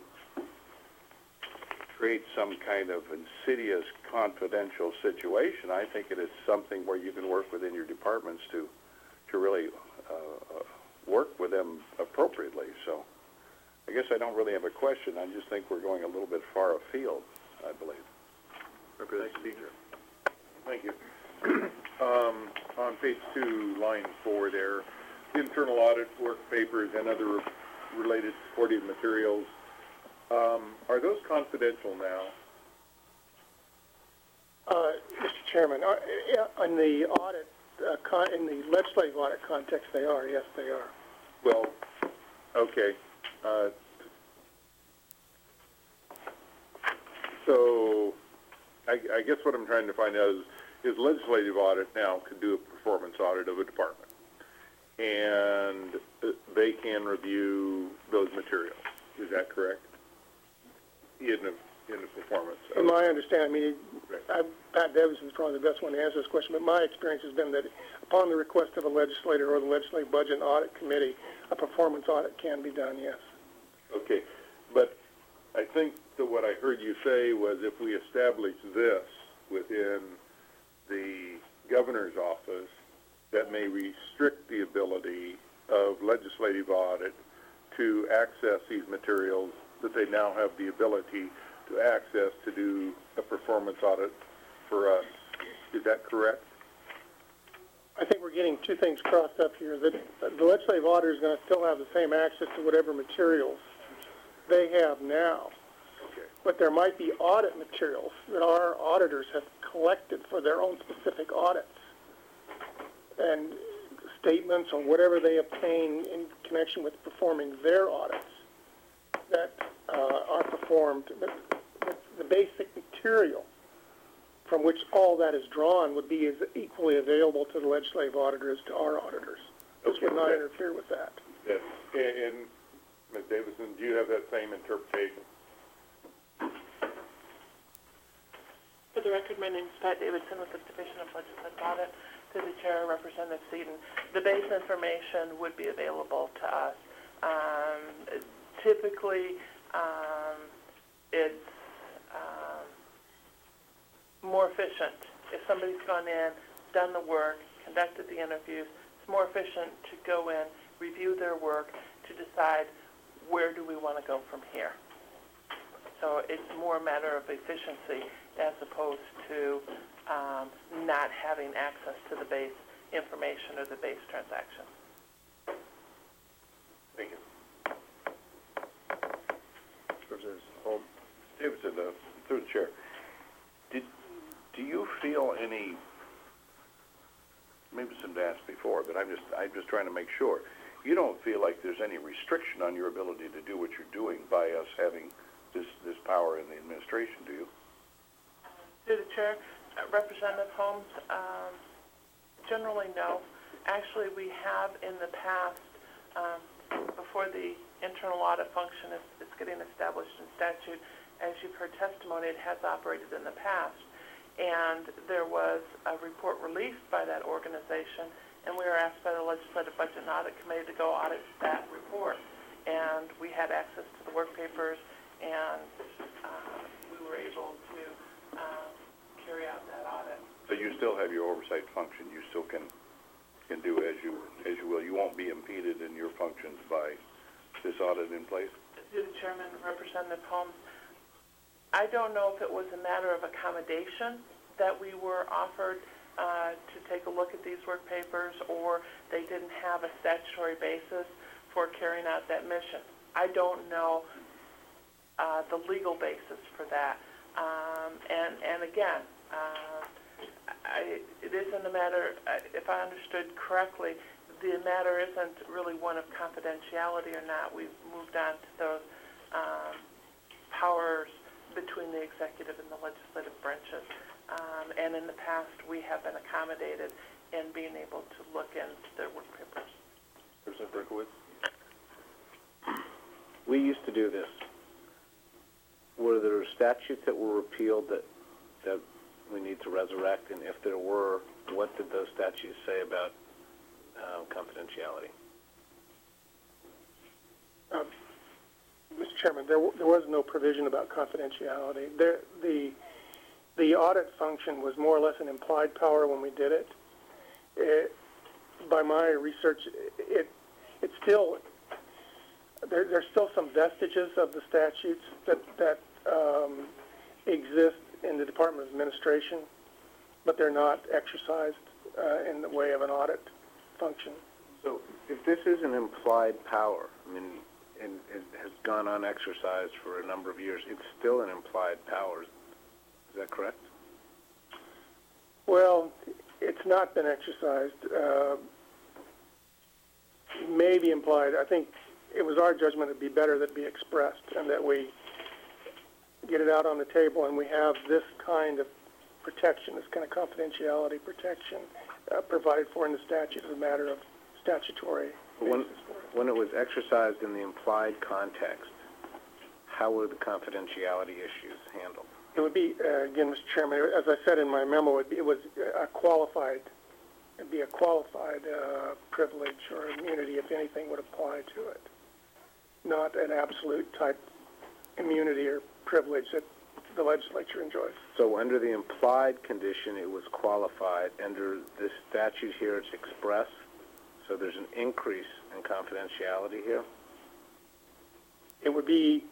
create some kind of insidious confidential situation. I think it is something where you can work within your departments to to really uh, work with them appropriately. So I guess I don't really have a question. I just think we're going a little bit far afield, I believe. Representative Speaker. Thank you. Um, on page two, line four there, internal audit work papers and other related supportive materials, um, are those confidential now? Uh, Mister Chairman, uh, yeah, in the audit, uh, con- in the legislative audit context, they are. Yes, they are. Well, okay. Uh, so, I, I guess what I'm trying to find out is, is legislative audit now can do a performance audit of a department, and they can review those materials. Is that correct? In the in the performance. In my understanding, I mean, I, Pat Davidson is probably the best one to answer this question, but my experience has been that upon the request of a legislator or the Legislative Budget and Audit Committee, a performance audit can be done, yes. Okay, but I think that what I heard you say was if we establish this within the governor's office, that may restrict the ability of legislative audit to access these materials that they now have the ability to access to do a performance audit for us. Is that correct? I think we're getting two things crossed up here. That the legislative auditor is going to still have the same access to whatever materials they have now. Okay. But there might be audit materials that our auditors have collected for their own specific audits. And statements or whatever they obtain in connection with performing their audits that uh, are performed, the, the basic material from which all that is drawn would be as equally available to the legislative auditors to our auditors. This Okay, would not that- interfere with that. Yes. And, and Miz Davidson, do you have that same interpretation? For the record, my name is Pat Davidson with the Division of Legislative Audit. To the Chair, Representative Seaton. The base information would be available to us. Um, typically, um, it's um, more efficient. If somebody's gone in, done the work, conducted the interviews, it's more efficient to go in, review their work, to decide where do we want to go from here. So it's more a matter of efficiency as opposed to um, not having access to the base information or the base transaction. Thank you. Representative Holmes. Davidson, uh, through the chair, did, do you feel any, maybe it's been asked before, but I'm just, I'm just trying to make sure, you don't feel like there's any restriction on your ability to do what you're doing by us having this, this power in the administration, do you? Through the Chair, Representative Holmes, um, generally no. Actually, we have in the past, um, before the internal audit function is, is getting established in statute, as you've heard testimony, it has operated in the past. And there was a report released by that organization, and we were asked by the Legislative Budget and Audit Committee to go audit that report. And we had access to the work papers, and uh, we were able to uh, carry out that audit. So you still have your oversight function. You still can can do as you as you will. You won't be impeded in your functions by this audit in place? To the Chairman, Representative Holmes, I don't know if it was a matter of accommodation that we were offered uh, to take a look at these work papers, or they didn't have a statutory basis for carrying out that mission. I don't know uh, the legal basis for that. Um, and, and again, uh, I, it isn't a matter, if I understood correctly, the matter isn't really one of confidentiality or not. We've moved on to those um, powers between the executive and the legislative branches. Um, and in the past, we have been accommodated in being able to look into their work papers. Representative Berkowitz? We used to do this. Were there statutes that were repealed that that we need to resurrect? And if there were, what did those statutes say about uh, confidentiality? Uh, Mister Chairman, there, w there was no provision about confidentiality. There, the the audit function was more or less an implied power when we did it. It by my research, it it still there, there's still some vestiges of the statutes that that um, exist in the Department of Administration, but they're not exercised uh, in the way of an audit function. So, if this is an implied power, I mean, and it has gone unexercised for a number of years, it's still an implied power. Is that correct? Well, it's not been exercised. Uh, may be implied. I think it was our judgment it'd be better that it be expressed and that we get it out on the table and we have this kind of protection, this kind of confidentiality protection uh, provided for in the statute as a matter of statutory When, basis for it. when it was exercised in the implied context, how were the confidentiality issues handled? It would be, uh, again, Mister Chairman, as I said in my memo, it, be, it was a qualified, it'd be a qualified uh, privilege or immunity, if anything, would apply to it. Not an absolute type immunity or privilege that the legislature enjoys. So under the implied condition, it was qualified. Under this statute here, it's express. So there's an increase in confidentiality here. It would be,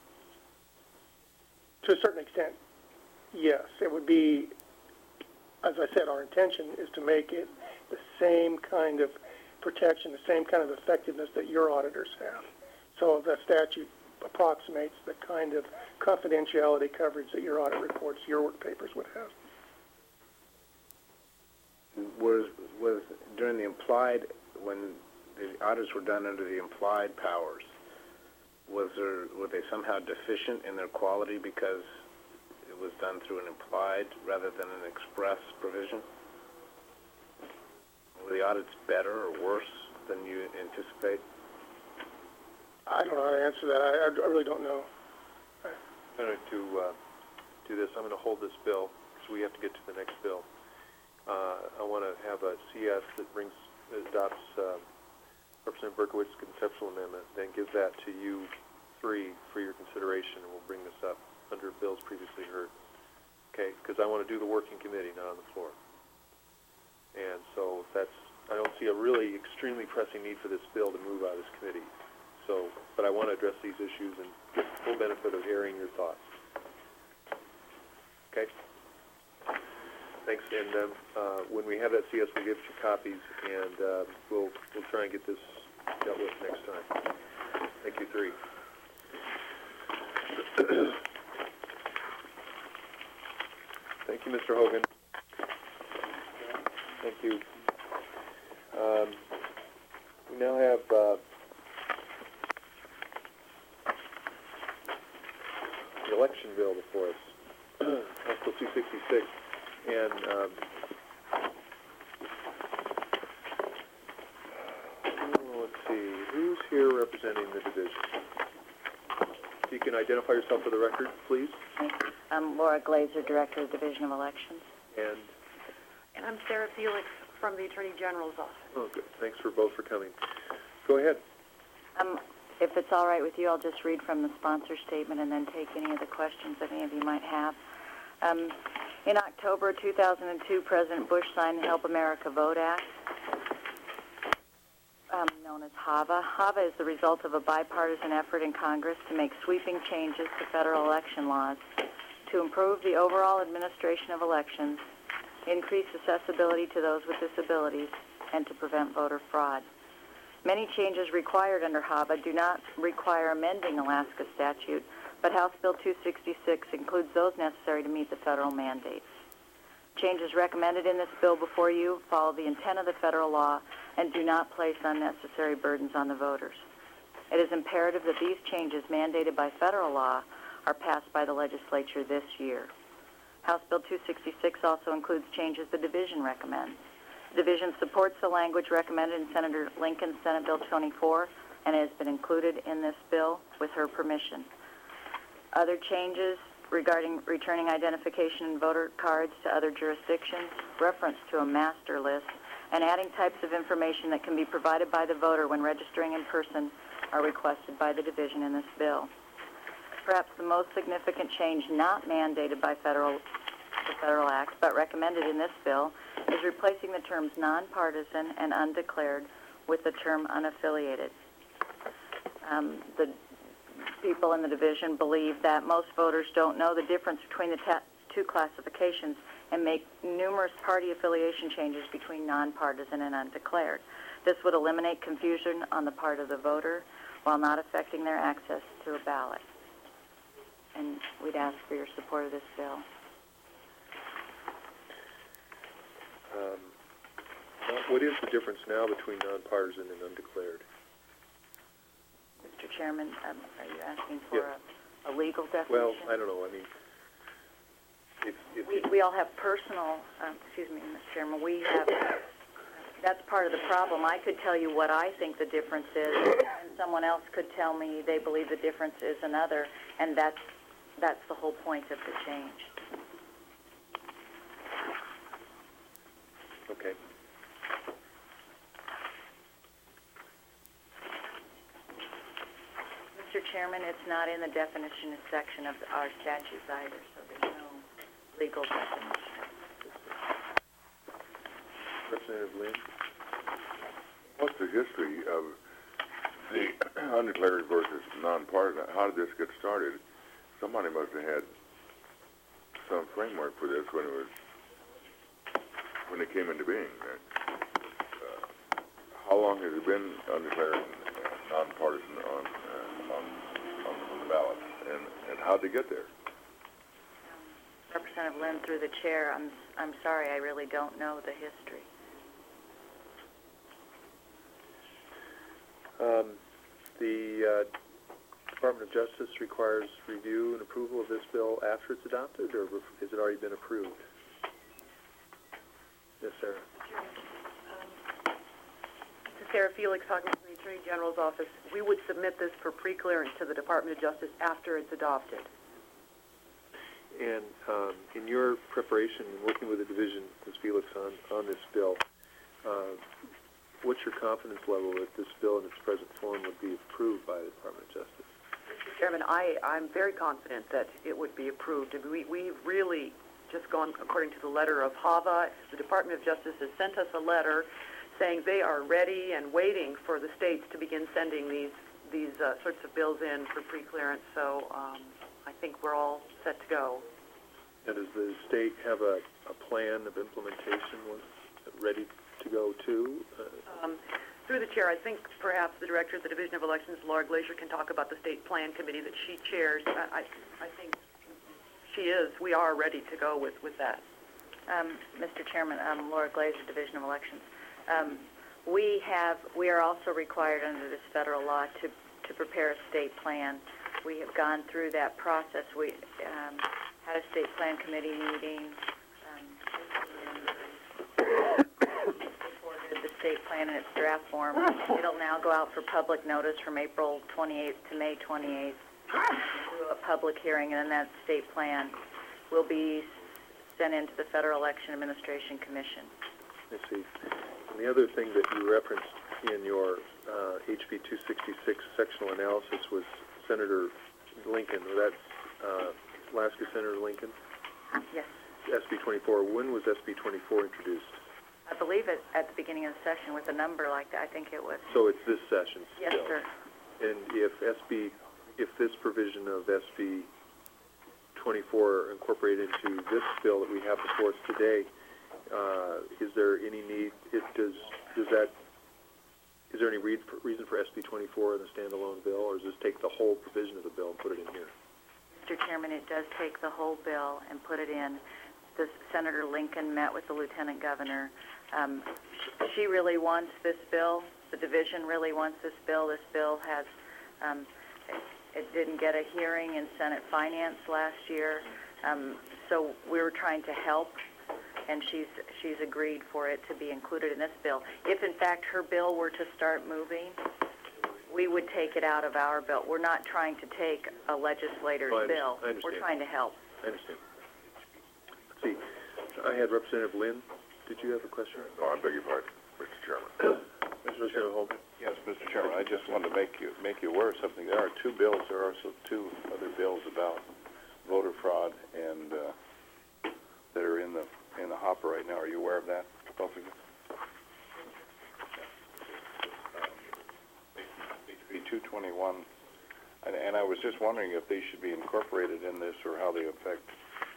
to a certain extent, yes. It would be, as I said, our intention is to make it the same kind of protection, the same kind of effectiveness that your auditors have. So the statute approximates the kind of confidentiality coverage that your audit reports, your work papers would have. Was, was during the implied, when the audits were done under the implied powers, was there, were they somehow deficient in their quality because it was done through an implied rather than an express provision? Were the audits better or worse than you anticipate? I don't know how to answer that. I, I really don't know. I'm going to uh, do this. I'm going to hold this bill because we have to get to the next bill. Uh, I want to have a C S that brings, adopts uh, Representative Berkowitz's conceptual amendment, then give that to you three for your consideration, and we'll bring this up under bills previously heard. Okay, because I want to do the working committee, not on the floor. And so that's, I don't see a really extremely pressing need for this bill to move out of this committee. So, but I want to address these issues and get the full benefit of hearing your thoughts. Okay? Thanks, and um, uh, when we have that C S, we'll give you copies, and uh, we'll we'll try and get this dealt with next time. Thank you, three. Thank you, Mister Hogan. Thank you. Um, we now have uh, the election bill before us, House Bill two sixty-six. And, um, oh, let's see, who's here representing the division? If you can identify yourself for the record, please. I'm Laura Glazer, Director of Division of Elections. And, And I'm Sarah Felix from the Attorney General's office. oh, good. Thanks for both for coming. Go ahead. Um, if it's all right with you, I'll just read from the sponsor statement and then take any of the questions that any of you might have. Um, in October two thousand two, President Bush signed the Help America Vote Act, um, known as HAVA. HAVA is the result of a bipartisan effort in Congress to make sweeping changes to federal election laws to improve the overall administration of elections, increase accessibility to those with disabilities, and to prevent voter fraud. Many changes required under HAVA do not require amending Alaska statute, but House Bill two sixty-six includes those necessary to meet the federal mandates. Changes recommended in this bill before you follow the intent of the federal law and do not place unnecessary burdens on the voters. It is imperative that these changes mandated by federal law are passed by the legislature this year. House Bill two sixty-six also includes changes the division recommends. The division supports the language recommended in Senator Lincoln's Senate Bill twenty-four, and it has been included in this bill with her permission. Other changes regarding returning identification and voter cards to other jurisdictions, reference to a master list, and adding types of information that can be provided by the voter when registering in person are requested by the division in this bill. Perhaps the most significant change not mandated by federal, the Federal Act, but recommended in this bill, is replacing the terms nonpartisan and undeclared with the term unaffiliated. Um, the people in the division believe that most voters don't know the difference between the ta- two classifications and make numerous party affiliation changes between nonpartisan and undeclared. This would eliminate confusion on the part of the voter while not affecting their access to a ballot. And we'd ask for your support of this bill. Um, now, what is the difference now between nonpartisan and undeclared? Mister Chairman, um, are you asking for Yes. a, a legal definition? Well, I don't know. I mean, if, if We, we all have personal, um, excuse me, Mister Chairman, we have, that's part of the problem. I could tell you what I think the difference is, and someone else could tell me they believe the difference is another, and that's, that's the whole point of the change. okay. Mister Chairman, it's not in the definition section of our statutes either, so there's no legal definition. Representative Lynn? What's the history of the undeclared versus nonpartisan? How did this get started? Somebody must have had some framework for this when it was when it came into being. Uh, how long has it been undeclared and uh, nonpartisan on, uh, on on the ballot, and and how did they get there? Um, Representative Lynn, through the chair, I'm I'm sorry, I really don't know the history. Um, the uh, Department of Justice requires review and approval of this bill after it's adopted, or has it already been approved? Yes, Sarah. This is Sarah Felix talking from the Attorney General's office. We would submit this for pre-clearance to the Department of Justice after it's adopted. And um, in your preparation and working with the division, Miz Felix, on, on this bill, uh, what's your confidence level that this bill in its present form would be approved by the Department of Justice? Mister Chairman, I, I'm very confident that it would be approved. And we, we've really just gone according to the letter of HAVA. The Department of Justice has sent us a letter saying they are ready and waiting for the states to begin sending these, these uh, sorts of bills in for pre-clearance. So um, I think we're all set to go. And does the state have a, a plan of implementation ready to go too? Uh, Um, through the chair, I think perhaps the director of the Division of Elections, Laura Glazer, can talk about the state plan committee that she chairs. I, I, I think she is. We are ready to go with, with that. Um, Mister Chairman, um, Laura Glazer, Division of Elections. Um, we have, we are also required under this federal law to, to prepare a state plan. We have gone through that process. We um, had a state plan committee meeting um, this plan in its draft form. It'll now go out for public notice from April twenty-eighth to May twenty-eighth. Do a public hearing, and then that state plan will be sent into the Federal Election Administration Commission. I see. And the other thing that you referenced in your uh, H B two sixty-six sectional analysis was Senator Lincoln. That's uh, Alaska Senator Lincoln. Yes. S B twenty-four. When was S B twenty-four introduced? I believe it at the beginning of the session with a number like that. I think it was. So it's this session Yes, still. sir. And if S B, if this provision of S B twenty-four incorporated into this bill that we have before us today, uh, is there any need, it does, does that, is there any read, reason for S B twenty-four in the standalone bill, or does this take the whole provision of the bill and put it in here? Mister Chairman, it does take the whole bill and put it in. The Senator Lincoln met with the Lieutenant Governor. Um, she really wants this bill. The division really wants this bill. This bill has, um, it, it didn't get a hearing in Senate Finance last year, um, so we were trying to help, and she's she's agreed for it to be included in this bill. If in fact her bill were to start moving, we would take it out of our bill. We're not trying to take a legislator's Oh, I under- bill. I understand. We're trying to help. I understand. Let's see, I had Representative Lynn. Did you have a question? Oh, I beg your pardon, Mister Chairman. Representative Holman? Yes, Mister Chairman, I just wanted to make you, make you aware of something. There are two bills, there are also two other bills about voter fraud and, uh, that are in the, in the hopper right now. Are you aware of that, both of you? H B two twenty-one, and, and I was just wondering if they should be incorporated in this or how they affect.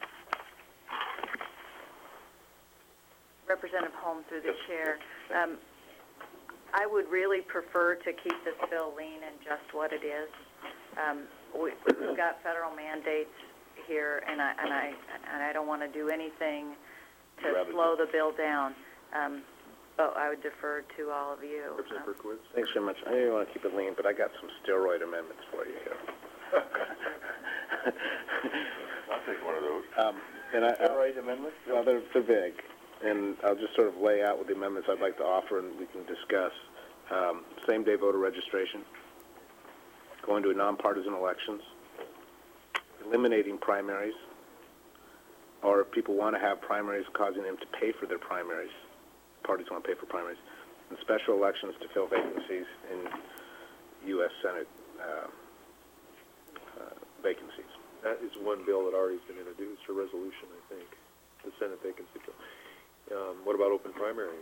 Representative Holm through the Yes. chair. Um, I would really prefer to keep this bill lean and just what it is. Um, we, we've got federal mandates here, and I and I and I don't want to do anything to Rather slow the bill down. Um, but I would defer to all of you. Representative Berkowitz? Thanks very much. I know you want to keep it lean, but I got some steroid amendments for you here. I'll take one of those. Um, and I, Steroid amendments? well, they're, they're big, and I'll just sort of lay out what the amendments I'd like to offer, and we can discuss. Um, same-day voter registration, going to nonpartisan elections, eliminating primaries, or if people want to have primaries, causing them to pay for their primaries. Parties want to pay for primaries, and special elections to fill vacancies in U S Senate uh, uh, vacancies. That is one bill that already has been introduced, a resolution, I think, the Senate vacancy bill. Um, what about open primary?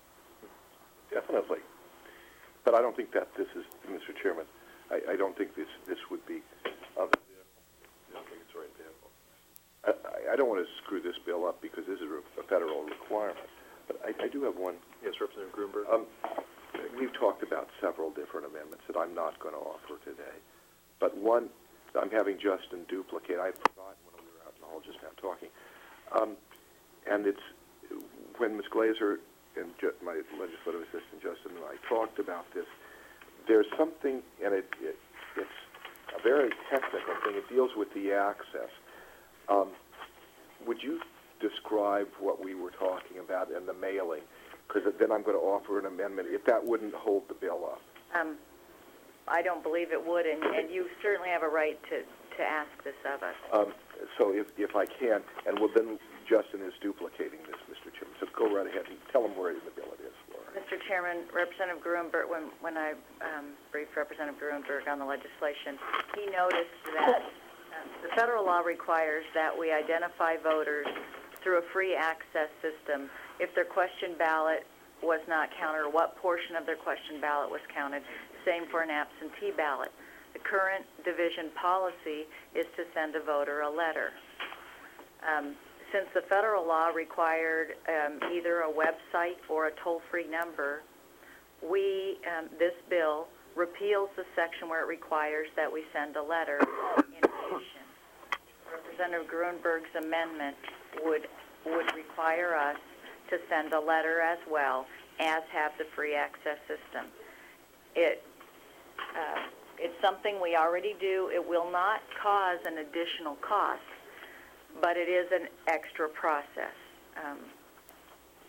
Definitely. But I don't think that this is, Mister Chairman, I, I don't think this this would be, of, I don't think it's the right example. I, I don't want to screw this bill up because this is a, a federal requirement. But I, I do have one. Yes, Representative Grunberg? Um, we've talked about several different amendments that I'm not going to offer today. But one, I'm having Justin duplicate. I had forgotten when we were out in the hall just now talking. Um, and it's when Miz Glazer and ju- my legislative assistant Justin and I talked about this, there's something, and it, it it's a very technical thing. It deals with the access. Um, would you describe what we were talking about in the mailing? Because then I'm going to offer an amendment if that wouldn't hold the bill up. Um, I don't believe it would, and, and you certainly have a right to, to ask this of us. Um, so if, if I can, and well, then Justin is duplicating this, Mister Chairman. So go right ahead and tell him where in the bill it is, Laura. Mister Chairman, Representative Gruenberg, when, when I um, briefed Representative Gruenberg on the legislation, he noticed that um, the federal law requires that we identify voters through a free access system if their question ballot was not counted or what portion of their question ballot was counted. Same for an absentee ballot. The current division policy is to send a voter a letter. Um, since the federal law required um, either a website or a toll-free number, we, um, this bill repeals the section where it requires that we send a letter in addition. Representative Gruenberg's amendment would would require us to send a letter as well as have the free access system. It uh, it's something we already do. It will not cause an additional cost, but it is an extra process. Um,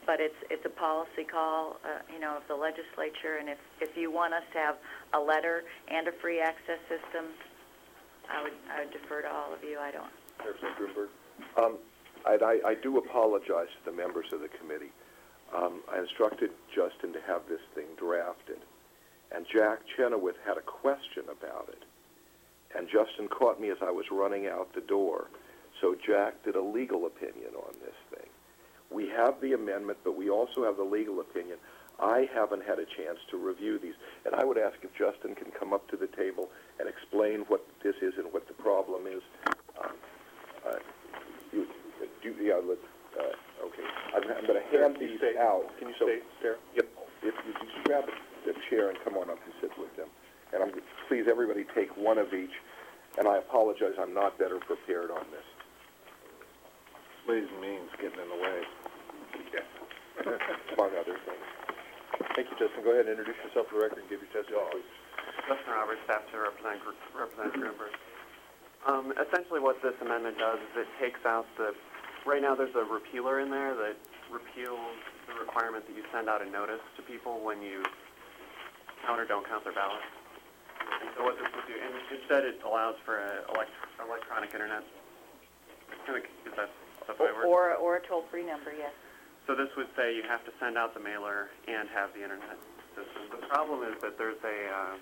but it's, it's a policy call, uh, you know, of the legislature, and if, if you want us to have a letter and a free access system, I would, I would defer to all of you. I don't. Representative Gruenberg. Um, and I, I do apologize to the members of the committee. Um, I instructed Justin to have this thing drafted, and Jack Chenoweth had a question about it, and Justin caught me as I was running out the door, so Jack did a legal opinion on this thing. We have the amendment, but we also have the legal opinion. I haven't had a chance to review these, and I would ask if Justin can come up to the table and explain what this is and what the problem is. Um, uh, you, you, yeah, let, uh, okay. I'm, I'm going to hand these stay, out. Can you so, stay, Sarah? Yep. If you just grab the chair and come on up and sit with them. And I'm, please, everybody take one of each. And I apologize, I'm not better prepared on this. Ways and means getting in the way. Yeah. Among other things. Thank you, Justin. Go ahead and introduce yourself to the record and give your testimony, please. Justin Roberts, staff to represent Representative Gruenberg. Um, essentially what this amendment does is it takes out the, right now there's a repealer in there that repeals the requirement that you send out a notice to people when you count or don't count their ballots. And so what this would do, and instead it allows for a elect electronic internet. Is that, that's the way it works? Or, or a toll-free number, yes. So this would say you have to send out the mailer and have the internet system. The problem is that there's a, uh,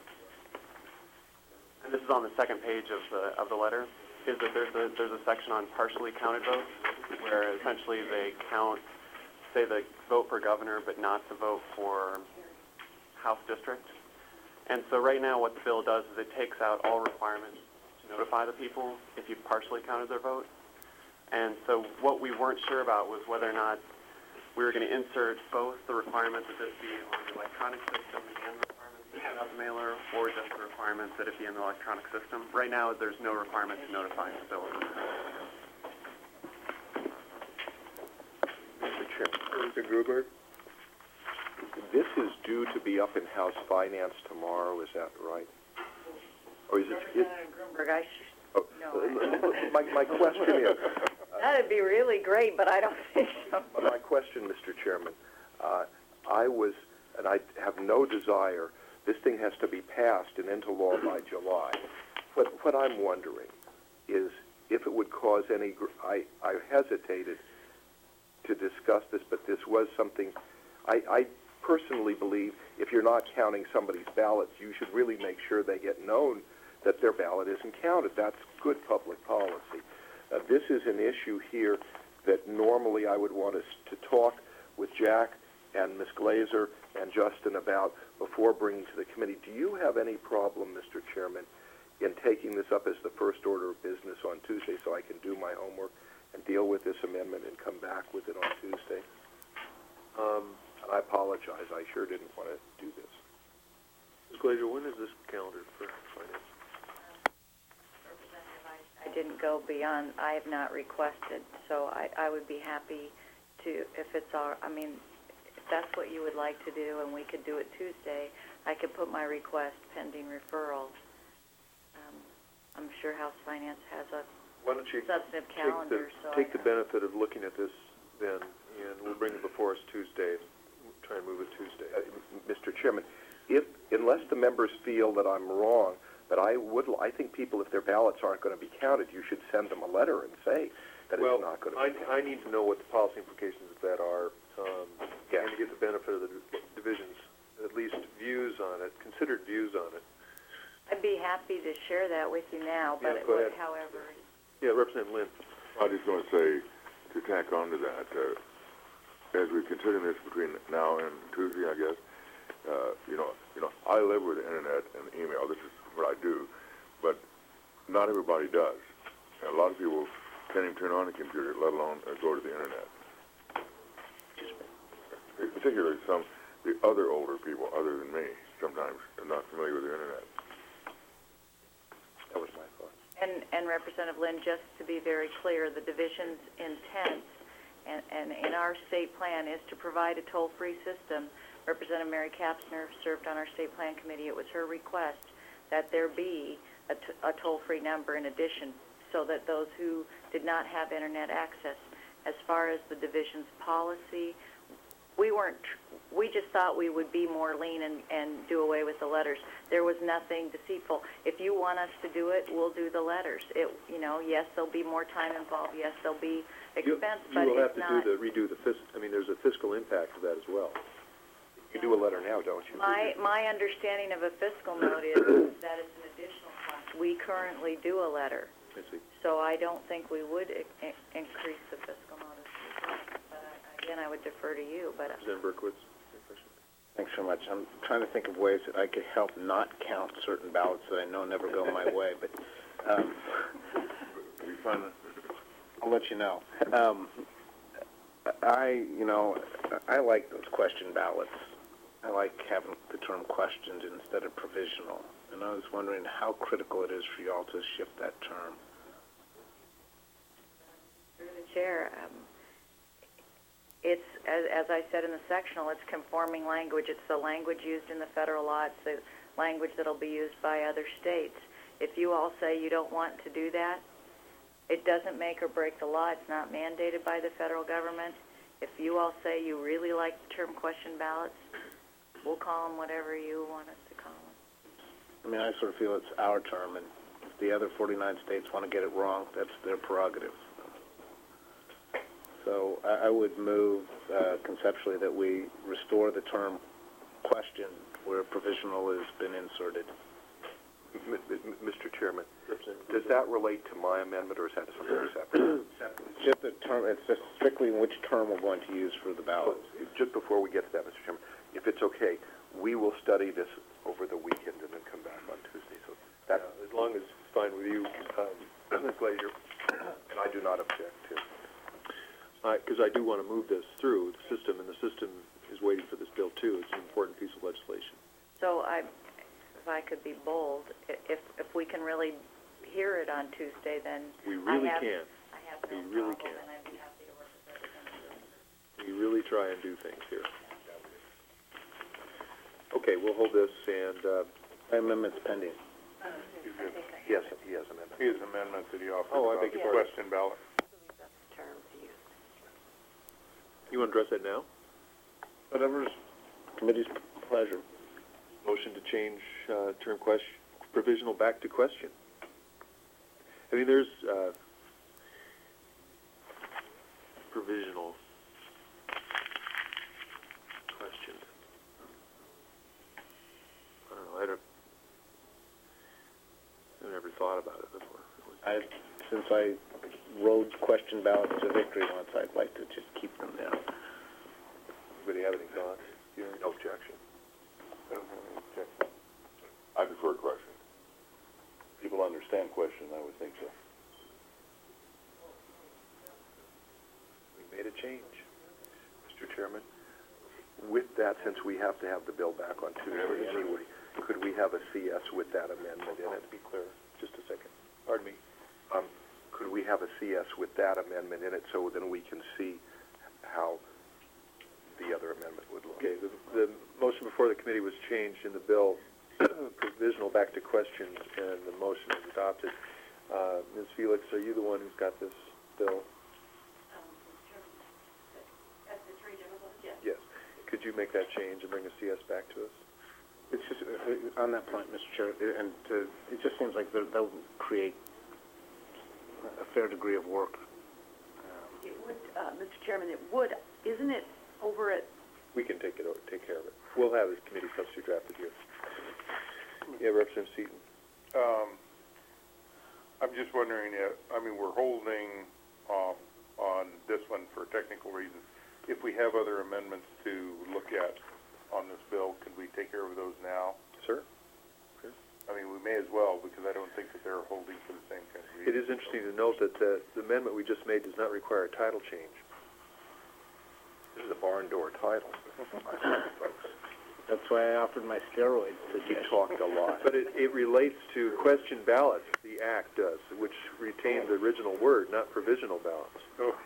and this is on the second page of the of the letter, is that there's a there's a section on partially counted votes, where essentially they count, say, the vote for governor, but not the vote for House district. And so right now, what the bill does is it takes out all requirements to notify the people if you've partially counted their vote. And so what we weren't sure about was whether or not we were going to insert both the requirement that this be on the electronic system and the requirement to send out the mailer, or just the requirement that it be in the electronic system. Right now, there's no requirement to notify the bill. Mister Chairman. Mister Gruenberg? This is due to be up in House Finance tomorrow, is that right? Or is it? Representative Gruenberg, I should, Oh, no. I, my, my question is... That'd be really great, but I don't think so. My question, Mister Chairman, uh, I was, and I have no desire, this thing has to be passed and into law by July. What, what I'm wondering is if it would cause any, gr I, I hesitated to discuss this, but this was something, I, I personally believe if you're not counting somebody's ballots, you should really make sure they get known that their ballot isn't counted. That's good public policy. Uh, this is an issue here that normally I would want us to talk with Jack and Miz Glazer and Justin about before bringing to the committee. Do you have any problem, Mister Chairman, in taking this up as the first order of business on Tuesday so I can do my homework and deal with this amendment and come back with it on Tuesday? Um, and I apologize. I sure didn't want to do this. Miz Glazer, when is this calendared for finance? I didn't go beyond, I have not requested, so I, I would be happy to, if it's all, I mean, if that's what you would like to do and we could do it Tuesday, I could put my request pending referral. Um, I'm sure House Finance has a Why don't you substantive take calendar, the, so take I, the benefit of looking at this then, and we'll bring it before us Tuesday, try and move it Tuesday. Uh, Mister Chairman, if, unless the members feel that I'm wrong, but I would, I think people, if their ballots aren't going to be counted, you should send them a letter and say that well, it's not going to I, be counted. I need to know what the policy implications of that are, um, Yeah. and to get the benefit of the division's at least views on it, considered views on it. I'd be happy to share that with you now, but Yeah, it go would, ahead. however, Yeah, Representative Lynn. I was just going to say, to tack on to that, uh, as we consider this between now and Tuesday, I guess, uh, you know, you know, I live with the internet and email. This is what I do, but not everybody does. And a lot of people can't even turn on the computer, let alone uh, go to the internet. Particularly some, the other older people, other than me, sometimes are not familiar with the internet. That was my thought. and, and Representative Lynn, just to be very clear, the division's intent and, and in our state plan is to provide a toll-free system. Representative Mary Kapsner served on our state plan committee. It was her request that there be a, t a toll-free number in addition, so that those who did not have internet access, as far as the division's policy, we weren't, we just thought we would be more lean and, and do away with the letters. There was nothing deceitful. If you want us to do it, we'll do the letters. It, you know, yes, there'll be more time involved, yes, there'll be expense, You, but you will have it's to not. do the, redo the fis, I mean, there's a fiscal impact to that as well. You do a letter now, don't you? My, my understanding of a fiscal note is that it's an additional cost. We currently do a letter, I see. so I don't think we would I- I- increase the fiscal notice. But I, again, I would defer to you, but. Representative Berkowitz, any question? Thanks so much. I'm trying to think of ways that I could help not count certain ballots that I know never go my way, but, um, I'll let you know. Um, I, you know, I like those question ballots. I like having the term questioned instead of provisional. And I was wondering how critical it is for y'all to shift that term. Through the chair, um, it's, as, as I said in the sectional, it's conforming language. It's the language used in the federal law. It's the language that'll be used by other states. If you all say you don't want to do that, it doesn't make or break the law. It's not mandated by the federal government. If you all say you really like the term question ballots, we'll call them whatever you want us to call them. I mean, I sort of feel it's our term, and if the other forty-nine states want to get it wrong, that's their prerogative. So I, I would move uh, conceptually that we restore the term question where provisional has been inserted. M- M- Mister Chairman, does that relate to my amendment, or is that something separate? It's just a term, it's just strictly which term we're going to use for the ballot. Just before we get to that, Mister Chairman, if it's okay, we will study this over the weekend and then come back on Tuesday. So that, Uh, as long as it's fine with you, um, Miz Glazier. and I do not object to. Because I do want to move this through the system, and the system is waiting for this bill too. It's an important piece of legislation. So I, if I could be bold, i- if, if we can really hear it on Tuesday, then We really I have, can. I have no We really problem, can. and I'd be happy to work with everyone. We really try and do things here. Okay, we'll hold this, and uh, My amendment's pending. Yes, he has an amendment. His amendment that he offered Oh, I about beg the your pardon. question ballot. you want to address that now? Whatever's committee's pleasure. Motion to change uh, term question, provisional back to question. I mean, there's uh, provisional question. I don't know. I don't. I've never thought about it before. I, since I rode question ballots to victory once, I'd like to just keep them there. Anybody have any thoughts? No objection. I prefer question. People understand question, I would think so. We made a change. Mister Chairman, with that, since we have to have the bill back on Tuesday anyway, could we have a C S with that amendment in it? To be clear, just a second. Pardon me. Um, could we have a C S with that amendment in it so then we can see how the other amendment would look? Okay, the, the motion before the committee was changed in the bill, provisional back to questions, and the motion is adopted. Uh, Miz Felix, are you the one who's got this bill? Yes. Could you make that change and bring a C S back to us? It's just, uh, on that point, Mister Chair, uh, and uh, it just seems like they'll they'll create a fair degree of work. It would, uh, Mister Chairman, it would, isn't it over at, We can take it, o- take care of it. We'll have this committee substitute drafted here. Yeah, Representative Seaton. Um, I'm just wondering if, I mean, we're holding off on this one for technical reasons. If we have other amendments to look at on this bill, could we take care of those now? Sir? I mean, we may as well, because I don't think that they're holding for the same kind of reason. It is interesting to note that the, the amendment we just made does not require a title change. This is a barn door title. That's why I offered my steroid You suggestion. talked a lot. But it, it relates to question ballots, the act does, which retains the original word, not provisional ballots.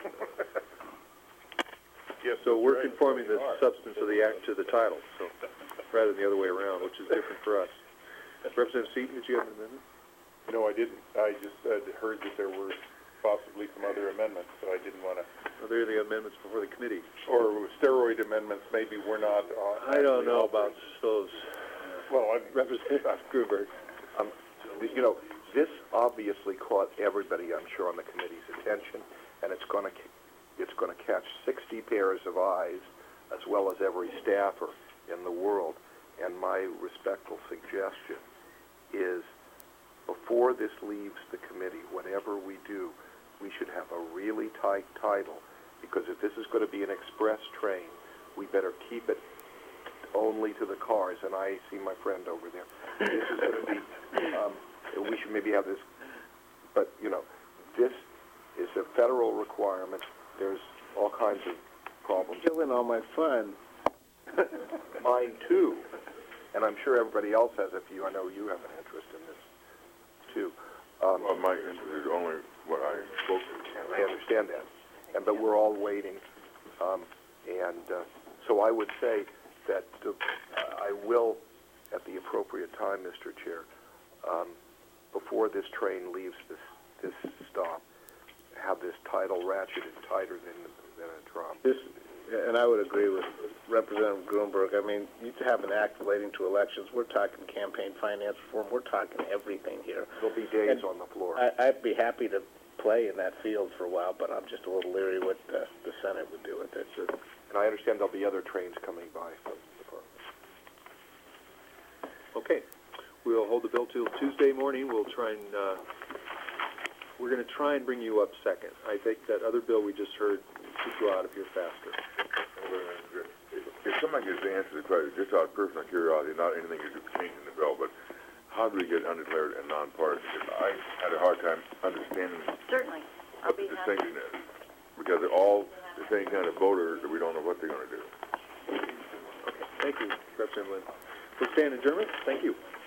Yes, So we're right. conforming the substance of the act to the title, so, rather than the other way around, which is different for us. Representative Seaton, did you have an amendment? No, I didn't. I just had heard that there were possibly some other amendments, so I didn't want to, Are there the amendments before the committee? or steroid amendments, maybe we're not, uh. I don't know actually about those, Well, I, Representative Gruber. Um, you know, this obviously caught everybody, I'm sure, on the committee's attention, and it's going to, it's going to catch sixty pairs of eyes, as well as every staffer in the world. And my respectful suggestion is, before this leaves the committee, whatever we do, we should have a really tight title, because if this is going to be an express train, we better keep it only to the cars. And I see my friend over there. This is going to be, um, we should maybe have this, but, you know, this is a federal requirement. There's all kinds of problems. Killing all my fun. Mine too. And I'm sure everybody else has a few. I know you have an interest in this too. Um, Well, my interest is only what I spoke to. I understand that. And, but we're all waiting. Um, and uh, so I would say that uh, I will, at the appropriate time, Mister Chair, um, before this train leaves this, this stop, have this title ratcheted tighter than, than a drum. This, and I would agree with Representative Grunberg. I mean, you have an act relating to elections. We're talking campaign finance reform. We're talking everything here. There'll be days And on the floor. I, I'd be happy to play in that field for a while, but I'm just a little leery what uh, the Senate would do with it. And I understand there'll be other trains coming by from the department. Okay, we'll hold the bill till Tuesday morning. We'll try and, uh, we're going to try and bring you up second. I think that other bill we just heard should go out if you're faster. If somebody could answer the question, just out of personal curiosity, not anything to do with changing the bill, but how do we get undeclared and nonpartisan? Because I had a hard time understanding Certainly. I'll what be the happy. distinction is. Because they're all the same kind of voters that we don't know what they're going to do. Okay, thank you, Representative Lynn. We'll stand adjournment. Thank you.